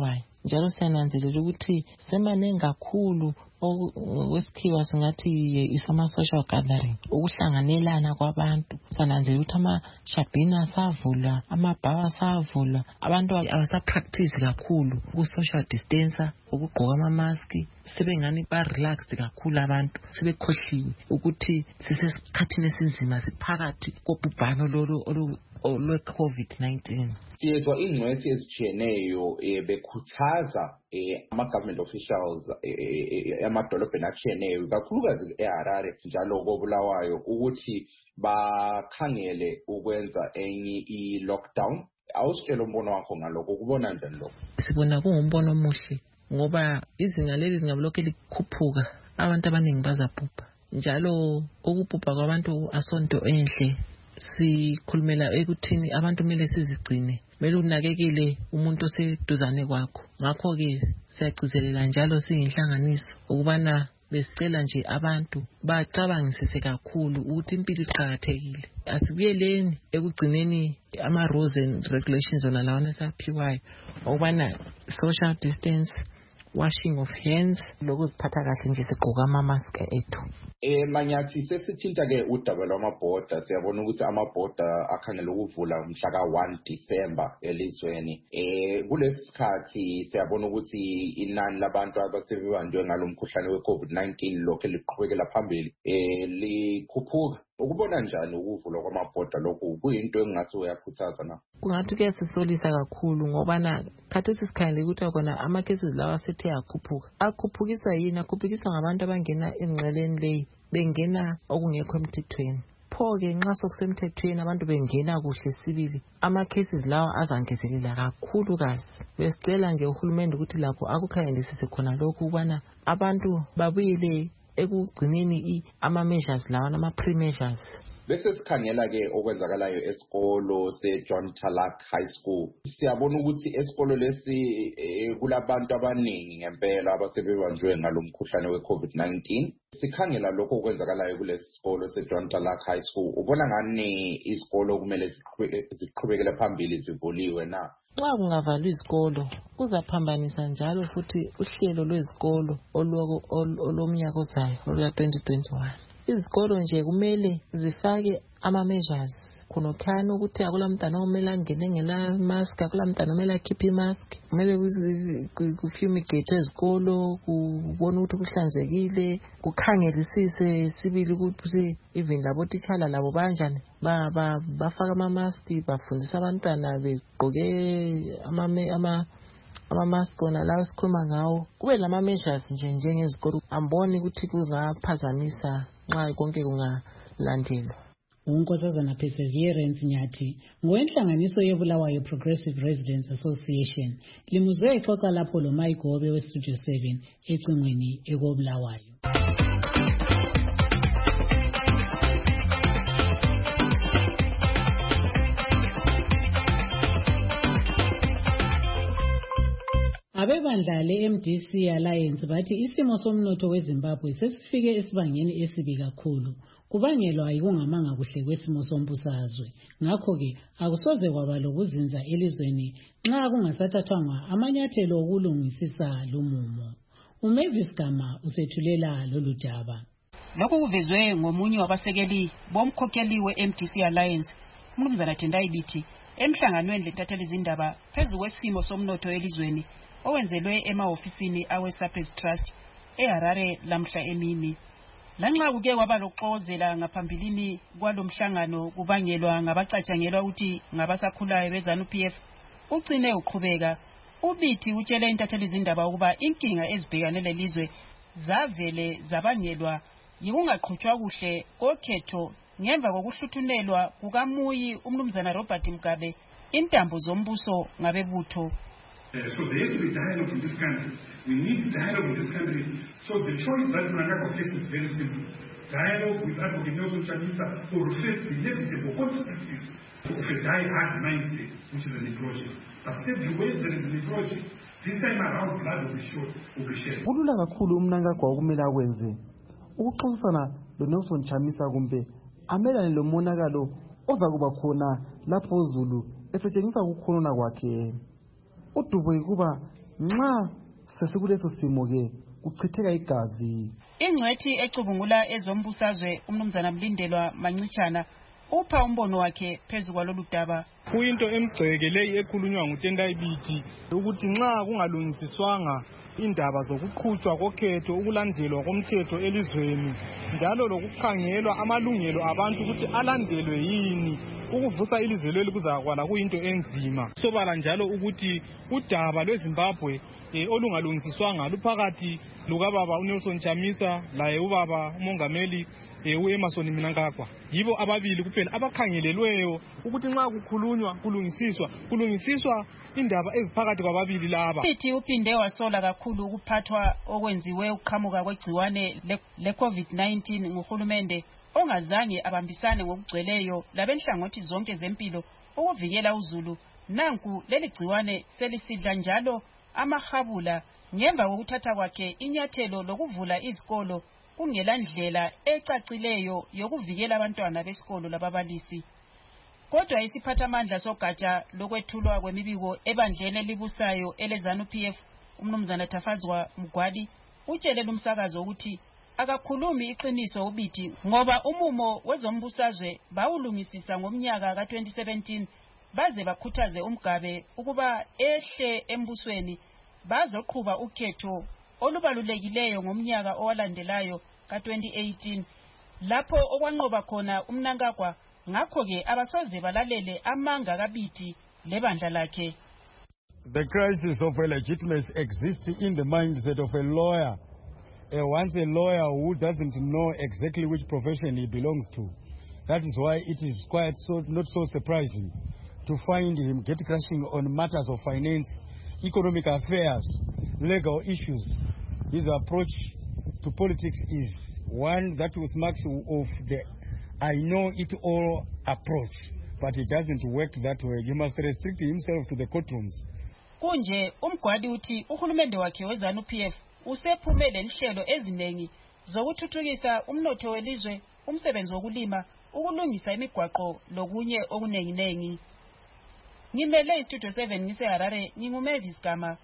njalo siyananzelela ukuthi semanengi kakhulu wesikhiwa singathi isama-social gathering, ukuhlanganelana kwabantu. Sananzelela ukuthi amashabhini asavulwa, amabhaba asavulwa, abantu abasapractice kakhulu uku-social distance, ukugqoka amamaski. Sebengani ba-relaxed kakhulu abantu, sebekhohliwe ukuthi sisesikhathini esinzima, siphakathi kobhubhano lwe-COVID-19. Siyezwa ingcwethi ezitshiyeneyo bekhuthaza ama-government officials amadolobheni atshiyeneyo, kakhulukazi eHarare njalo koBulawayo, ukuthi bakhangele ukwenza enye i-lockdown. Awusitshela umbono wakho ngalokho, ukubona njani lokho? Sibona kungumbono omuhle ngoba izinga leli lingabilokhu likhuphuka, abantu abaningi bazabhubha, njalo ukubhubha kwabantu asonto enhle. Sikhulumela ekuthini abantu kumele sizigcine, kumele unakekele umuntu oseduzane kwakho. Ngakho-ke siyagcizelela njalo siyinhlanganiso ukubana besicela nje abantu bacabangisise kakhulu ukuthi impilo iqakathekile. Asibuyeleni ekugcineni ama-rules and regulations ona lawana esaphiwayo ukubana social distance, washing of hands, lokuziphatha kahle nje sigqoka ama-mask ethu. Manyathi, sesithinta-ke udaba lwamabhoda. Siyabona ukuthi amabhoda akhangela ukuvula mhla ka-1 Disemba elizweni. Kulesi sikhathi siyabona ukuthi inani labantu abasebebanjwe ngalo mkhuhlane we-COVID-19 lokho liqhubekela phambili likhuphuka. Ukubona njani ukuvulwa kwamabhoda lokhu? Kuyinto engathi uyakhuthaza na? Kungathi kuyasisolisa kakhulu ngoba khathesi sikhangele ukuthi akona ama-cases lawa asethe akhuphuka. Akhuphukiswa yini? Akhuphukiswa ngabantu abangena engceleni leyi, bengena okungekho emthethweni. Pho-ke nxa sokusemthethweni abantu bengena kuhle sibili, ama-cases lawa azangezelela kakhulukazi. Besicela nje uhulumende ukuthi lapho akukhangelisise khona lokhu ukubana abantu babuyele ekugcineni ama-measures lawa, ama-pre-measures. Bese sikhangela-ke okwenzakalayo esikolo se-John Talak High School. Siyabona ukuthi esikolo lesi kulabantu abaningi ngempela abasebebanjwe ngalo mkhuhlane we-COVID-19. Sikhangela lokho okwenzakalayo kulesi sikolo se-John Talak High School. Ubona ngani isikolo kumele ziqhubekele phambili zivuliwe na? Nxa kungavalwa izikolo kuzaphambanisa njalo futhi uhlelo lwezikolo olomnyaka ozayo oluka-2021. Izikolo nje kumele zifake ama-measures khonokhani ukuthi akula mntana omele angene ngela mask, akula mntana omele akhiphe imask, kumele kufumigate ezikolo, kubona ukuthi kuhlanzekile, kukhangelisise sibili ukuthi even labo titshala labo banjani bafaka ama-mask, bafundisa abantwana begqoke ama-mask ona lawo sikhuluma ngawo. Kube lama-measures nje njengezikolo, amboni ukuthi kungaphazamisa nxa konke kungalandelwa. uNkosazana Perseverance Nyathi ngowenhlanganiso yeBulawayo Progressive Residents Association limuzwe exoxa lapho lo Mayigobe weStudio 7 ecingweni ekoBulawayo. Abebandla le-MDC Alliance bathi isimo somnotho weZimbabwe sesifike esibangeni esibi kakhulu kubangelwa yikungamanga kuhle kwesimo sombusazwe. Ngakho-ke akusoze kwaba lokuzinza elizweni nxa kungasathathwanga amanyathelo okulungisisa lumumo. uMavis Gama usethulela lolu daba. Lokhu kuvezwe ngomunye wabasekeli bomkhokheli we-MDC Alliance, uMnumzana Tendai Biti, emhlanganweni lentatheli izindaba phezu kwesimo somnotho elizweni owenzelwe emahofisini awe-Sapes Trust eHarare lamhla emini. Lanxa kuke kwaba lokuxokozela ngaphambilini kwalomhlangano kubangelwa ngabacatshangelwa ukuthi ngabasakhulayo beZANU-PF, ugcine uqhubeka. uBithi utshele intatheli izindaba ukuba inkinga ezibhekane lelizwe zavele zabangelwa yikungaqhutshwa kuhle kokhetho ngemva kokuhluthunelwa kukamuyi uMnumzana Robert Mugabe intambo zombuso ngabebutho. So there has to be dialogue in this country. We need dialogue in this country. So the choice that Mnangagwa faces is very simple. Dialogue with Advocate Nelson Chamisa or face the inevitable consequences of a die-hard mindset, which is an encroaching. But everywhere there is an encroaching. This time around, blood will be shed. Kulula kakhulu uMnangagwa okumele akwenze ukuxoxisana loNelson Chamisa kumbe amelane lomonakalo oza kuba khona lapho uZulu esetshengisa ukukhuluna kwakhe. Udubo yikuba nxa sesikuleso simo ke kuchitheka igazi. Ingcwethi ecubungula ezombusazwe umnumzana Mlindelwa Mancitshana upha umbono wakhe phezu kwalolu daba. Kuyinto emgcekeleyo ekhulunywa nguTendai Biti ukuthi nxa kungalungisiswanga indaba zokuqhutshwa kokhetho, ukulandelwa komthetho elizweni njalo lokukhangelwa amalungelo abantu ukuthi alandelwe yini, ukuvusa ilizwe leli kuzakwala kuyinto enzima. Sobala njalo ukuthi udaba lweZimbabwe olungalungisiswanga luphakathi lukababa uNelson Chamisa laye ubaba umongameli uEmmerson Mnangagwa. Yibo ababili kuphela abakhangelelweyo ukuthi nxa kukhulunywa kulungisiswa indaba eziphakathi kwababili laba. Sithi uphinde wasola kakhulu ukuphathwa okwenziwe ukuqhamuka kwegciwane le-COVID-19 nguhulumende ongazange abambisane ngokugcweleyo labenhlangothi zonke zempilo ukuvikela uzulu. Nanku leli gciwane selisidla njalo amahabula ngemva kokuthatha kwakhe inyathelo lokuvula izikolo kungela ndlela ecacileyo yokuvikela abantwana besikolo lababalisi. Kodwa isiphathamandla sogatsha lokwethulwa kwemibiko ebandleni elibusayo eleZANU-PF umnumzana Tafadzwa Mugwadi utshele lumsakazo ukuthi akakhulumi iqiniso uBiti ngoba umumo wezombusazwe bawulungisisa ngomnyaka ka-2017 baze bakhuthaze umgabe ukuba ehle embusweni bazoqhuba ukhetho olubalulekileyo ngomnyaka owalandelayo ka-2018 lapho okwanqoba khona uMnangagwa. Ngakho-ke abasoze balalele amanga kaBiti lebandla lakhe. The crisis of legitimacy exists in the mindset of a lawyer. Once a lawyer who doesn't know exactly which profession he belongs to. That is why it is quite not so surprising to find him get crashing on matters of finance, economic affairs, legal issues. His approach to politics is one that was marks of the I know it all approach, but it doesn't work that way. You must restrict himself to the courtrooms. Kunje umgwadi uthi uhulumende wakhe weZANU-PF usephumele inhlelo ezinengi zokuthuthukisa umnotho welizwe, umsebenzi wokulima, ukulungisa imigwaqo lokunye okunenginengi. Ngimele iStudio 7 ngiseHarare, nginguMavis Gama.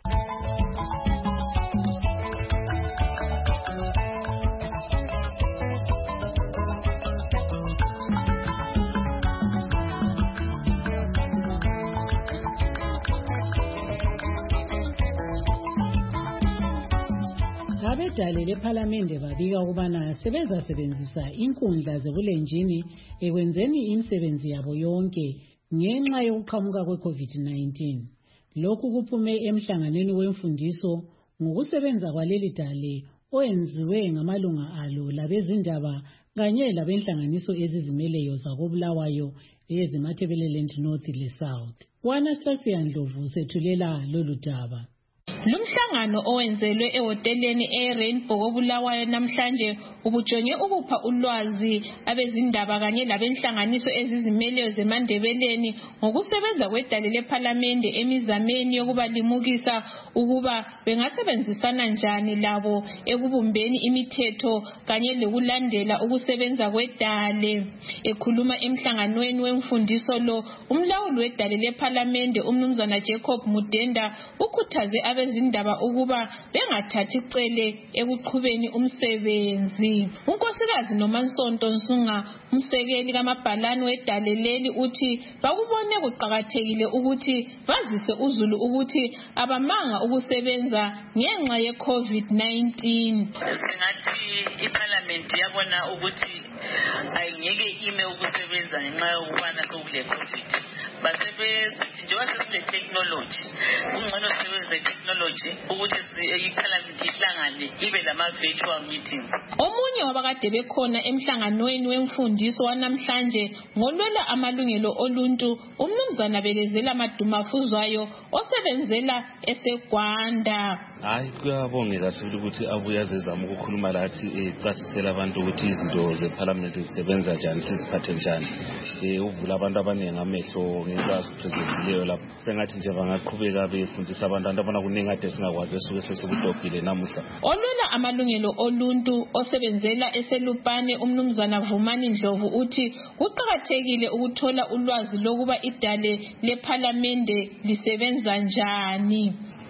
Abedale lePhalamende babika ukubana sebenzisa inkundla zebulenjini ekwenzeni imisebenzi yabo yonke ngenxa yokuqhamuka kwe-COVID-19. Lokhu kuphume emhlanganweni wemfundiso ngokusebenza kwaleli dale oyenziwe ngamalunga alo labezindaba kanye labenhlanganiso ezizimeleyo zakoBulawayo ezimathebeleland North le South. Anastasia Ndlovu sethulela lolu daba. Lumhlangano owenzelwe ehoteleni eRainbow koBulawayo namhlanje ubujonge ukupha ulwazi abezindaba kanye labenhlanganiso ezizimeleyo zeMandebeleni ngokusebenza kwedale lePhalamende emizameni yokubalimukisa ukuba bengasebenzisana njani labo ekubumbeni imithetho kanye lokulandela ukusebenza kwedale. Ekhuluma emhlanganweni wemfundiso lo, umlawuli wedale lePhalamende umnumzana Jacob Mudenda ukhuthaze abezindaba ukuba bengathathi icele ekuqhubeni umsebenzi. Unkosikazi Nomansonto Nsunga, umsekeli kaMabhalane wedale leli, uthi bakubone kuqakathekile ukuthi bazise uzulu ukuthi abamanga ukusebenza ngenxa ye-COVID-19. Singathi iParliament yabona ukuthi ayingeke ime ukusebenza ngenxa yokubana sokule COVID. Basebenzi njengoba sekule technology kungcono sisebenzise technology ukuthi iParliament ihlangane ibe lama virtual meetings. Omunye wabakade bekhona emhlanganweni wemfundiso wanamhlanje ngolwela amalungelo oluntu umnumzana Belezela Madumafuzwayo osebenzela eseGwanda. Hayi kuyabongeka sibili ukuthi abuya zezama ukukhuluma lathi ecasisela abantu ukuthi izinto zeParliament zisebenza njani siziphathe njani. Uvula abantu abaningi amehlo ngekwazi presentileyo lapho. Sengathi nje bangaqhubeka befundisa abantu abana kuningi ade singakwazi esuke sesikudobhile namuhla. Olwela amalungelo oluntu osebenzela eseLupane umnumzana Vumani Ndlovu uthi kuqakathekile ukuthola ulwazi lokuba idale lePhalamende lisebenza njani.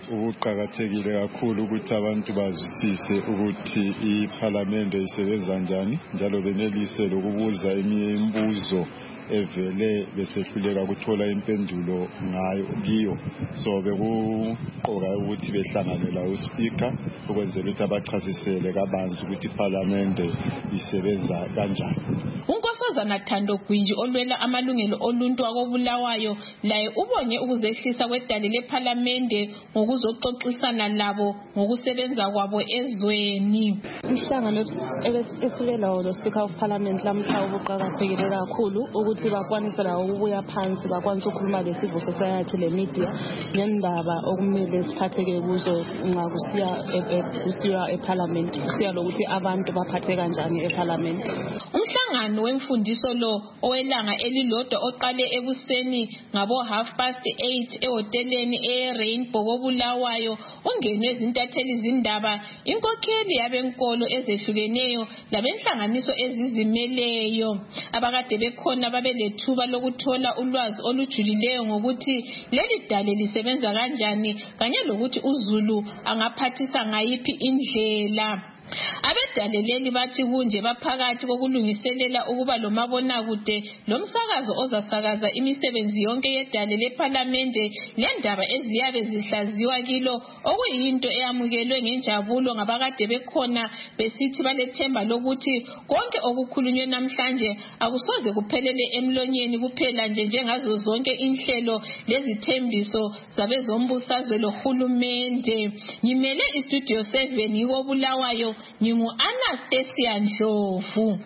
ukuqakathekile kakhulu ukuthi abantu bazwisise ukuthi iParliament isebenza kanjani njalo benelise lokubuza eminye imibuzo evele besehluleka ukuthola impendulo ngayo kiyo. So bekuqoka ukuthi behlanganela uSpeaker ukwenzela ukuthi abachasisele kabanzi ukuthi iParliament isebenza kanjani. uNkosazana Thando Gwinji olwela amalungelo oluntu akobulawayo laye ubonye ukuzehlisa kwedale leParliament ngokuzoxoxisana labo ngokusebenza kwabo ezweni. Inhlangano esilela lo Speaker of Parliament lamhla ubuqhakathekile kakhulu ukuthi bakwanise lawo ukubuya phansi bakwanise ukukhuluma lesivyo society le media ngendaba okumele siphatheke kuzo nxa kusiya eParliament kusiya lokuthi abantu baphathe kanjani eParliament. Umhlangano wemfundiso lo owelanga elilodwa oqale ekuseni ngabo 8:30 ehoteleni eRainbow kobulawayo ungenwe izintatheli izindaba inkokheli yabenkolo ezehlukeneyo labenhlanganiso ezizimeleyo abakade bekhona babelethuba lokuthola ulwazi olujulileyo ngokuthi leli dale lisebenza kanjani kanye lokuthi uZulu angaphathisa ngayiphi indlela. Abedaleleli bathi kunje baphakathi kokulungiselela ukuba lomabonakude lomsakazo ozasakaza imisebenzi yonke yedale leParliament lendaba eziyabe zihlaziwa kilo okuyinto eyamukelwe ngenjabulo ngabakade bekhona besithi balethemba lokuthi konke okukhulunywe namhlanje akusoze kuphelele emlonyeni kuphela nje njengazo zonke inhlelo lezithembiso zabezombusazwe lohulumende. Ngimele iStudio 7 yikobulawayo Ngingu Anastasia Ndlovu.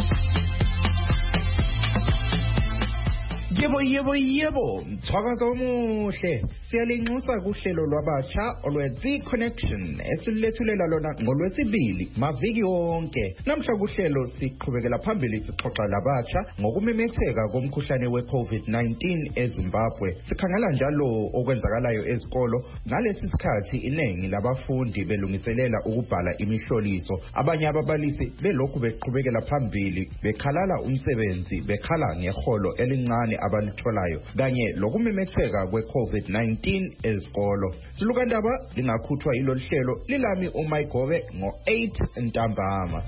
Yebo, mthwakazo omuhle. Siyalinxusa kuhlelo lwabatsha olwe-The Connection esilethulela lona ngolwesibili maviki wonke. Namhla kuhlelo siqhubekela phambili sixoxa labatsha ngokumemetheka komkhuhlane we-COVID-19 eZimbabwe. Sikhangela njalo okwenzakalayo ezikolo ngalesi sikhathi iningi labafundi belungiselela ukubhala imihloliso. Abanye ababalisi belokhu beqhubekela phambili bekhalala umsebenzi bekhala ngeholo elincane abalitholayo kanye lokumemetheka kwe-COVID-19 ezikolo. Silukandaba lingakhuthwa ilolu hlelo lilami uMayigobe ngo-8 ntambama.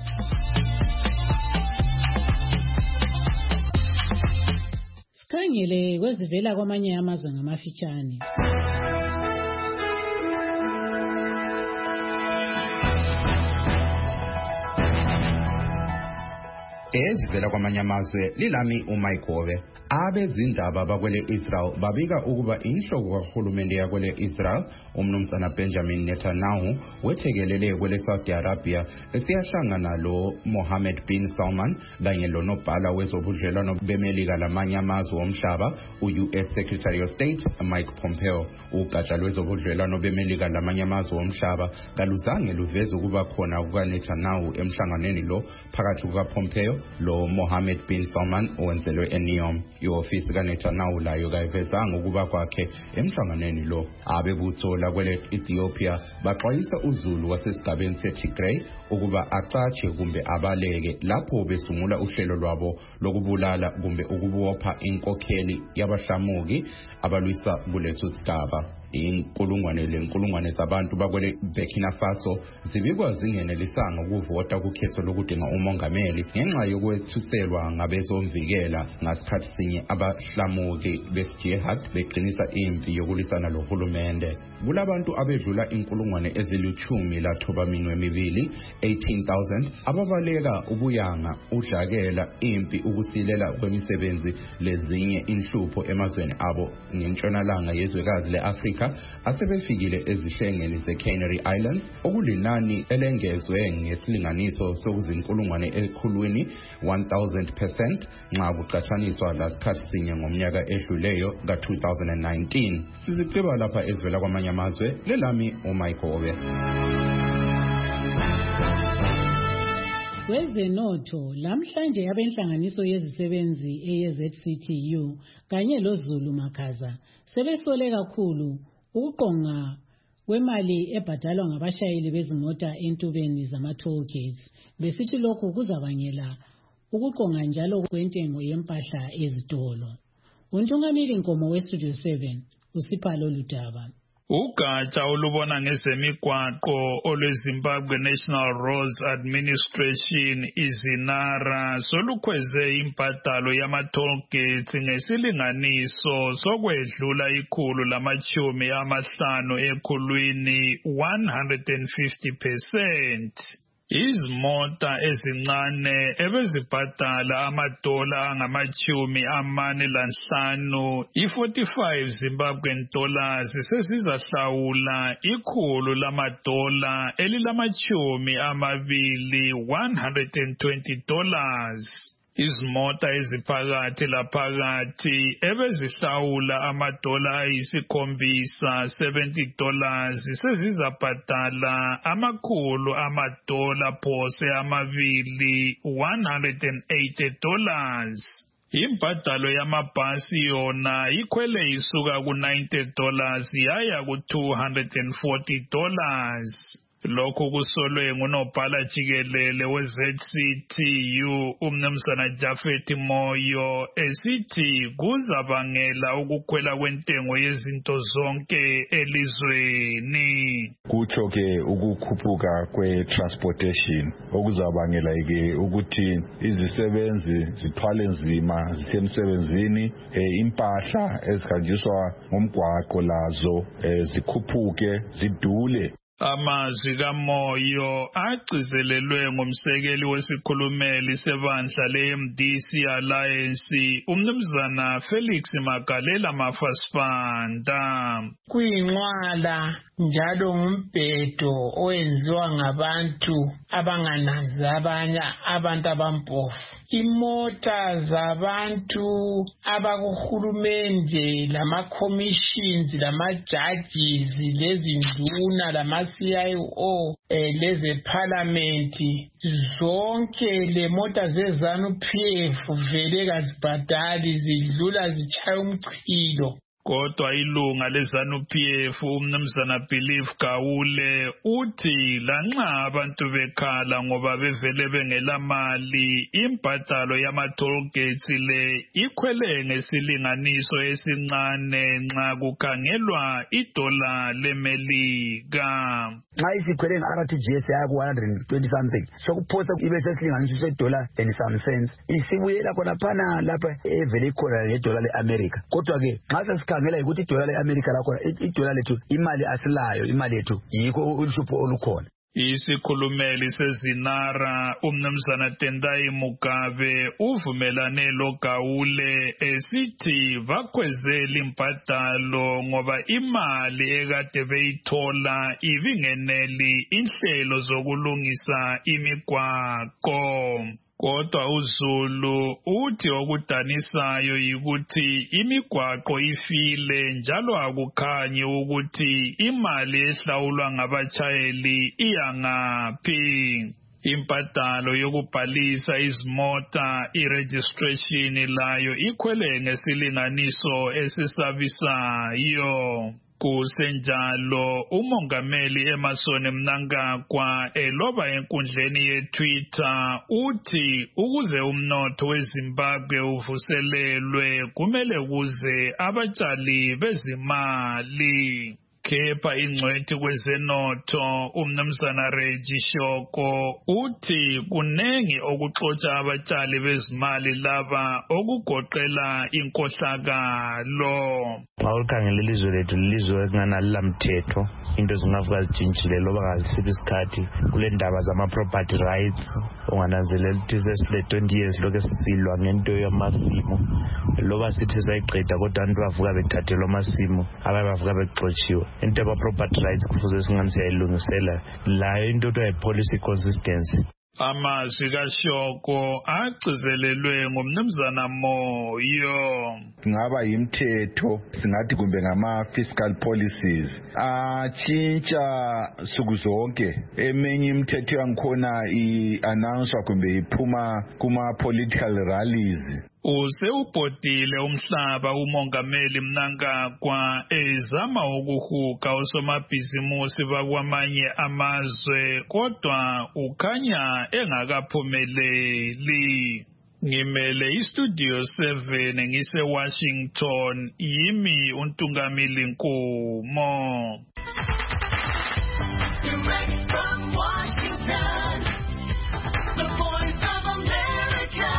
Sikhangele kwezivela kwamanye amazwe ngamafitshane. Ezivela kwamanye amazwe lilami uMayigobe. Abezindaba bakwele Israel babika ukuba inhloko kahulumende yakwele Israel umnumzana Benjamin Netanyahu wethekelele kwele Saudi Arabia esiyahlangana lo Mohammed bin Salman kanye lonobhala wezobudlelwano bemelika lamanye amazwe omhlaba u-US Secretary of State Mike Pompeo. Ugatsha lwezobudlelwano bemelika lamanye amazwe omhlaba kaluzange luveze ukuba khona kukaNetanyahu emhlanganweni lo phakathi kukaPompeo lo Mohammed bin Salman owenzelwe eNeom. I-ofisi kaNetanyahu layo kayivezanga ukuba kwakhe emhlanganweni lo. Abebutho lakwele Ethiopia baxwayisa uZulu wasesigabeni seTigray ukuba acatshe kumbe abaleke lapho besungula uhlelo lwabo lokubulala kumbe ukubopha inkokheli yabahlamuki abalwisa kuleso sigaba. Inkulungwane zabantu bakwele Burkina Faso zibikwa zingenelisanga ukuvota kukhetho lokudinga umongameli ngenxa yokwethuselwa ngabezomvikela ngasikhathi sinye abahlamuki besijihad beqinisa impi yokulisana lohulumende. Kulabantu abedlula inkulungwane ezilithumi lathoba minwe mibili 18,000 ababaleka ubuyanga udlakela impi ukusilela kwemisebenzi lezinye inhlupho emazweni abo ngentshonalanga yezwekazi leAfrika asebefikile ezihlengeni zeCanary Islands okulinani elengezwe ngesilinganiso sokuzinkulungwane ekhulwini 1000% nxa kuqhathaniswa lasikhathi sinye ngomnyaka edluleyo ka-2019. Sizigqiba lapha ezivela kwamanye amazwe lelami uMayigobe. Kwezenotho lamhlanje yabenhlanganiso yezisebenzi eyeZCTU kanye loZulu Makhaza sebesole kakhulu ukuqonga kwemali ebhadalwa ngabashayeli bezimota entubeni zama-toll gates. Besithi lokhu kuzabangela ukuqonga njalo kwentengo yempahla ezitolo. Untungamili Nkomo weStudio 7 uSipha lolu daba. Ugatsha olubona ngezemigwaqo olweZimbabwe National Roads Administration izinara solukhweze imbadalo yama-toll gates ngesilinganiso sokwedlula 150 ekhulwini 150%. Izimota ezincane ebezibhadala $45 i-45 Zimbabwean dollars sezizahlawula $100 $120. Izimota eziphakathi laphakathi ebezihlawula $70 sezizabhadala $100 phose $180. Imbadalo yamabhasi yona ikhwele isuka ku$90 yaya ku$240. Lokho kusolwe ngunobhala jikelele we-ZCTU umnumzana Jafet Moyo esithi kuzabangela ukukhwela kwentengo yezinto zonke elizweni. Kutsho ke ukukhuphuka kwe-transportation okuzabangela ke ukuthi izisebenzi zithwale nzima zisemsebenzini, impahla ezihanjiswa ngomgwaqo lazo zikhuphuke zidule. Amazwi kaMoyo agcizelelwe ngumsekeli wesikhulumeli sebandla le-MDC Alliance umnumzana Felix Magalela Mafasipanda. Kuyinqwala njalo ngumbhedo owenziwa ngabantu abangananzi abanye abantu abampofu. Imota zabantu abakuhulumende lama-commissions lama-judges lezinduna lama-CIO leze-parliament zonke le mota ze-ZANU-PF vele kazibhadali zidlula zitshaya umchilo. Kodwa ilunga le-ZANU-PF umnumzana Believe Gawule uthi lanxa abantu bekhala ngoba bevele bengelamali, imbadalo yama-toll gates le ikhwele ngesilinganiso esincane nxa kukhangelwa idola leMelika. Nxa isikhwele nge-RTGS yaku-120 something sokuphosa ibe sesilinganiso sedola and some cents isibuyela khonaphana lapha evele ikhona ngedola le-America. Kodwa ke nxa khangela ukuthi idola le-America lakhona idola lethu imali asilayo, imali yethu yikho uhlupho olukhona. Isikhulumeli sezinara umnumzana Tendai Mugabe uvumelane loGawule esithi bakhwezela imbadalo ngoba imali ekade beyithola ibingeneli inhlelo zokulungisa imigwaqo. Kodwa uZulu uthi okudanisayo yikuthi imigwaqo ifile njalo akukhanyi ukuthi imali ehlawulwa ngabachayeli iyangaphi. Imbadalo yokubhalisa izimota i-registration layo ikhwele ngesilinganiso esisabisayo. Kusenjalo umongameli Emerson Mnangagwa eloba enkundleni yeTwitter uthi ukuze umnotho weZimbabwe uvuselelwe kumele kuze abatshali bezimali. Kepha ingcwethi kwezenotho umnumzana Reggie Shoko uthi kunengi okuxotsha abatshali bezimali laba okugoqela inkohlakalo. Xa ukhangela ilizwe lethu lilizwe ekunganalila mthetho, into zingavuka zijintshile loba ngasiphi isikhathi kule ndaba zama-property rights. Ungananzelela ukuthi sesile 20 years lokhu sisilwa ngento yamasimo, loba sithi sayiqeda kodwa abantu bavuka bethathelwa amasimo abaye bavuka bexotshiwe. Into yama-property rights kufuze singani siyayilungisela layo into kuthiwa yi-policy consistency. Amazwi kaShoko agcizelelwe ngumnumzana Moyo. Ngaba yimthetho singathi kumbe ngama-fiscal policies atshintsha suku zonke. Eminye imithetho yangikhona i-announcwa kumbe iphuma kuma-political rallies. Usewubhodile umhlaba umongameli Mnangagwa ezama ukuhuka osomabhizimusi bakwamanye amazwe kodwa ukhanya engakaphumeleli. ngimele istudio 7 ngise Washington yimi uNtungamili Nkomo. Direct from Washington, the Voice of America,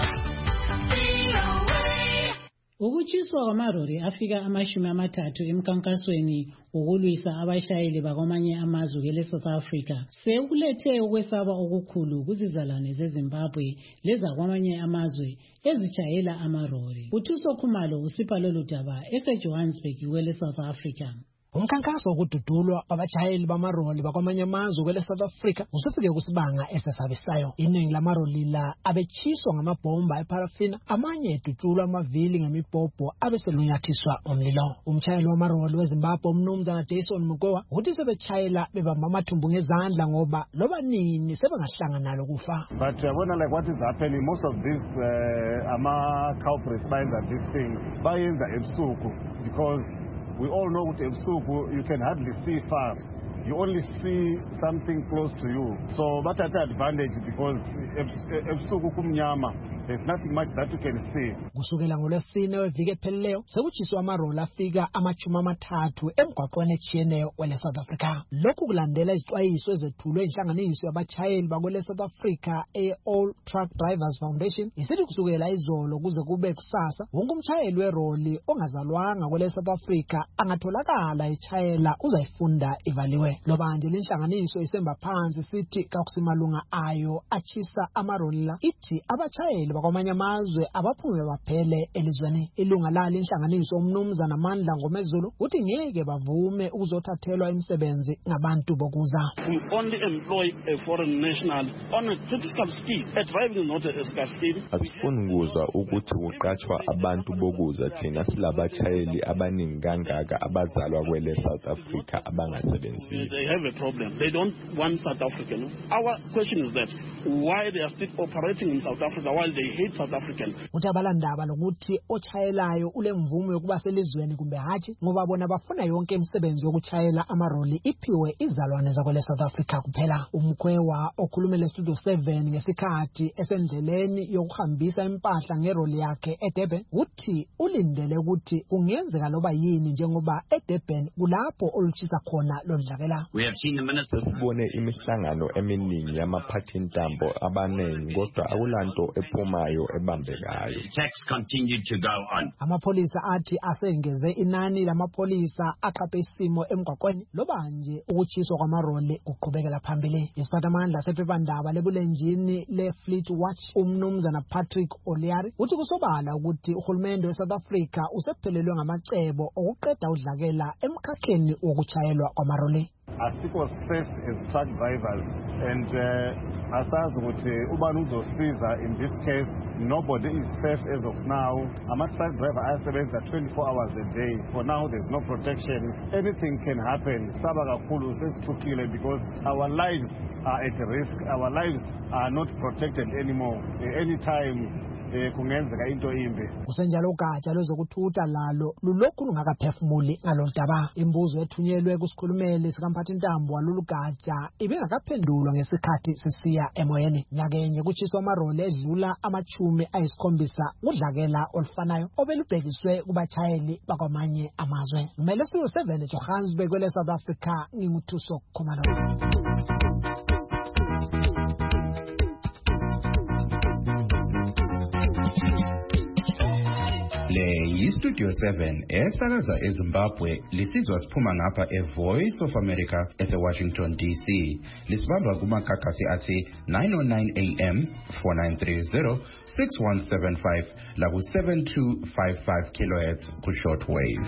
VOA. Ukuchiswa kwamarori afika 30 emkhankasweni ukulwisa abashayeli bakwamanye amazwe kwele South Africa sekulethe ukwesaba okukhulu kuzizalwane zeZimbabwe lezakwamanye amazwe ezijayela amarori. Uthuso Khumalo usipha lolu daba eseJohannesburg kwele South Africa. Umkhankaso wokududulwa abashayeli bamaroli bakwamanye amazwe kwele South Africa usufike kusibanga esesabisayo. Iningi lamaroli la abechiswa ngamabhomba eparafina, amanye edutshulwa amavili ngemibhobho abeselunyathiswa umlilo. Umshayeli wamaroli weZimbabwe uMnumzana Jason Mukwewa uthi sebetshayela bebamba amathumbu ngezandla ngoba loba nini sebengahlangana nalo kufa. But when like what is happening, most of these culprits finds that this thing bayenza ebusuku, because we all know with ebusuku you can hardly see far. You only see something close to you. So that advantage because ebusuku kumnyama. There's nothing much that you can see. Kusukela ngoLwesine weviki ephelileyo sekuchiswa amaroli afika 30 emgwaqweni etshiyeneyo wele South Africa. Lokhu kulandela izixwayiso ezethulwe inhlanganiso yabachayeli bakwele South Africa All Truck Drivers Foundation isithi kusukela izolo kuze kube kusasa wonke umshayeli weroli ongazalwanga kwele South Africa angatholakala echayela uzayifunda ivaliwe. Loba nje inhlanganiso isemba phansi sithi kakusimalunga ayo achisa amaroli la ithi abachayeli bakwamanye amazwe abaphume baphele elizweni. Ilunga lalo inhlanganiso uMnumzana Mandla Ngomezulu uthi ngeke bavume ukuzothathelwa imisebenzi ngabantu bokuza. We only employ a foreign national on a critical skill. Driving is not a scarce skill. Asifuni ukuzwa ukuthi kuqatshwa abantu bokuza thina silabachayeli abaningi kangaka abazalwa kwele South Africa abangasebenzi. They have a problem. They don't want South African. Our question is that why they are still operating in South Africa while they hate South African. Utabalandaba lokuthi ochayelayo ule mvumo yokuba selizweni kumbe hathi ngoba bona bafuna yonke imisebenzi yokuchayela amaroli iphiwe izalwane zakwele South Africa kuphela. Umkhwewa okhulumele Studio 7 ngesikhathi esendleleni yokuhambisa impahla ngeroli yakhe eDurban uthi ulindele ukuthi kungenzeka loba yini njengoba eDurban kulapho oluchisa khona lodlakela. We have seen the ministers sibone imihlangano eminingi yamaphathintambo abanengi kodwa akulanto ephumayo ebambekayo. Attacks continued to go on. Amapolisa athi asengeze inani lamapholisa aqaphe isimo emgwaqweni loba nje ukuchiswa kwamaroli kuqhubekela phambili. Isiphathamandla sephephandaba lebulenjini leFleet Watch uMnumzana Patrick Oliari uthi kusobala ukuthi uhulumende weSouth Africa usephelelwe ngamacebo okuqeda udlakela emkhakheni wokuchayelwa kwamaroli. Asikho safe as truck drivers, and asazi ukuthi ubani uzosiza. In this case, nobody is safe as of now. Ama-truck driver ayasebenza 24 hours a day. For now, there's no protection. Anything can happen. Saba kakhulu sesithukile because our lives are at risk. Our lives are not protected anymore. Anytime kungenzeka into imbi. Kusenjalo ugatsha lwezokuthutha lalo lulokhu lungakaphefumuli ngaloludaba. Imbuzo ethunyelwe kusikhulumeli sikamphathintambo walolu gatsha ibingakaphendulwa ngesikhathi sisiya emoyeni. Nyakenye kuchiswa amaroli edlula 70 udlakela olufanayo obelubhekiswe kubachayeli bakwamanye amazwe. Ngimele Studio 7 Johannesburg kwele South Africa nginguthuso Khumalo. Le yiStudio 7 esakaza eZimbabwe lisizwa siphuma ngapha eVoice of America eseWashington DC. Lisibamba kumakhakhasi athi 909 AM 4930 6175 laku 7255 kHz ku shortwave.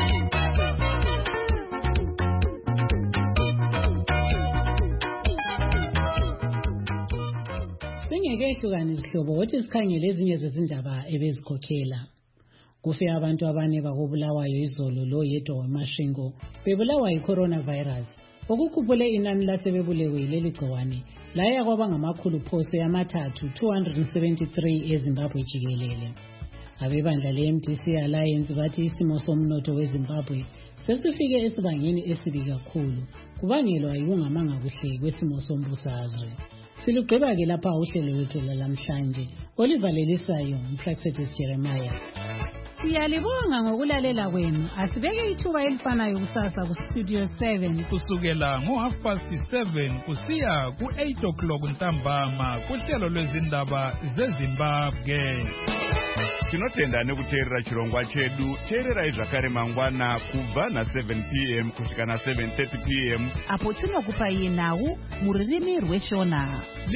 Singeke ihlukane izihlobo wothi sikhangele ezinye zezindaba ebezikhokhela. Kufe abantu abane bakobulawayo izolo lo yedwa wemashingo bebulawa yi-coronavirus. Okukhuphule inani lasebebulewe yileli gciwane laya kwaba ngamakhulu phose amathathu 273 eZimbabwe jikelele. Abebandla le-MDC Alliance bathi isimo somnotho weZimbabwe sesifike esibangeni esibi kakhulu kubangelwa yikungamanga kuhle kwesimo sombusazwe. Silugqiba ke lapha uhlelo lwethu lalamhlanje. Oliver Lelisayo, Praxetis Jeremiah. Siyalibonga ngokulalela kwenu. Asibeke ithuba elifanayo kusasa ku-Studio 7 kusukela ngo7:30 kusiya ku8 ntambama kuhlelo lwezindaba zeZimbabwe. Tinotenda nekuteerera chirongwa chedu. Teererai zvakare mangwana kubva na7 p.m. kusvika na7:30 p.m. apo tinokupai nhau muririmi rweshona.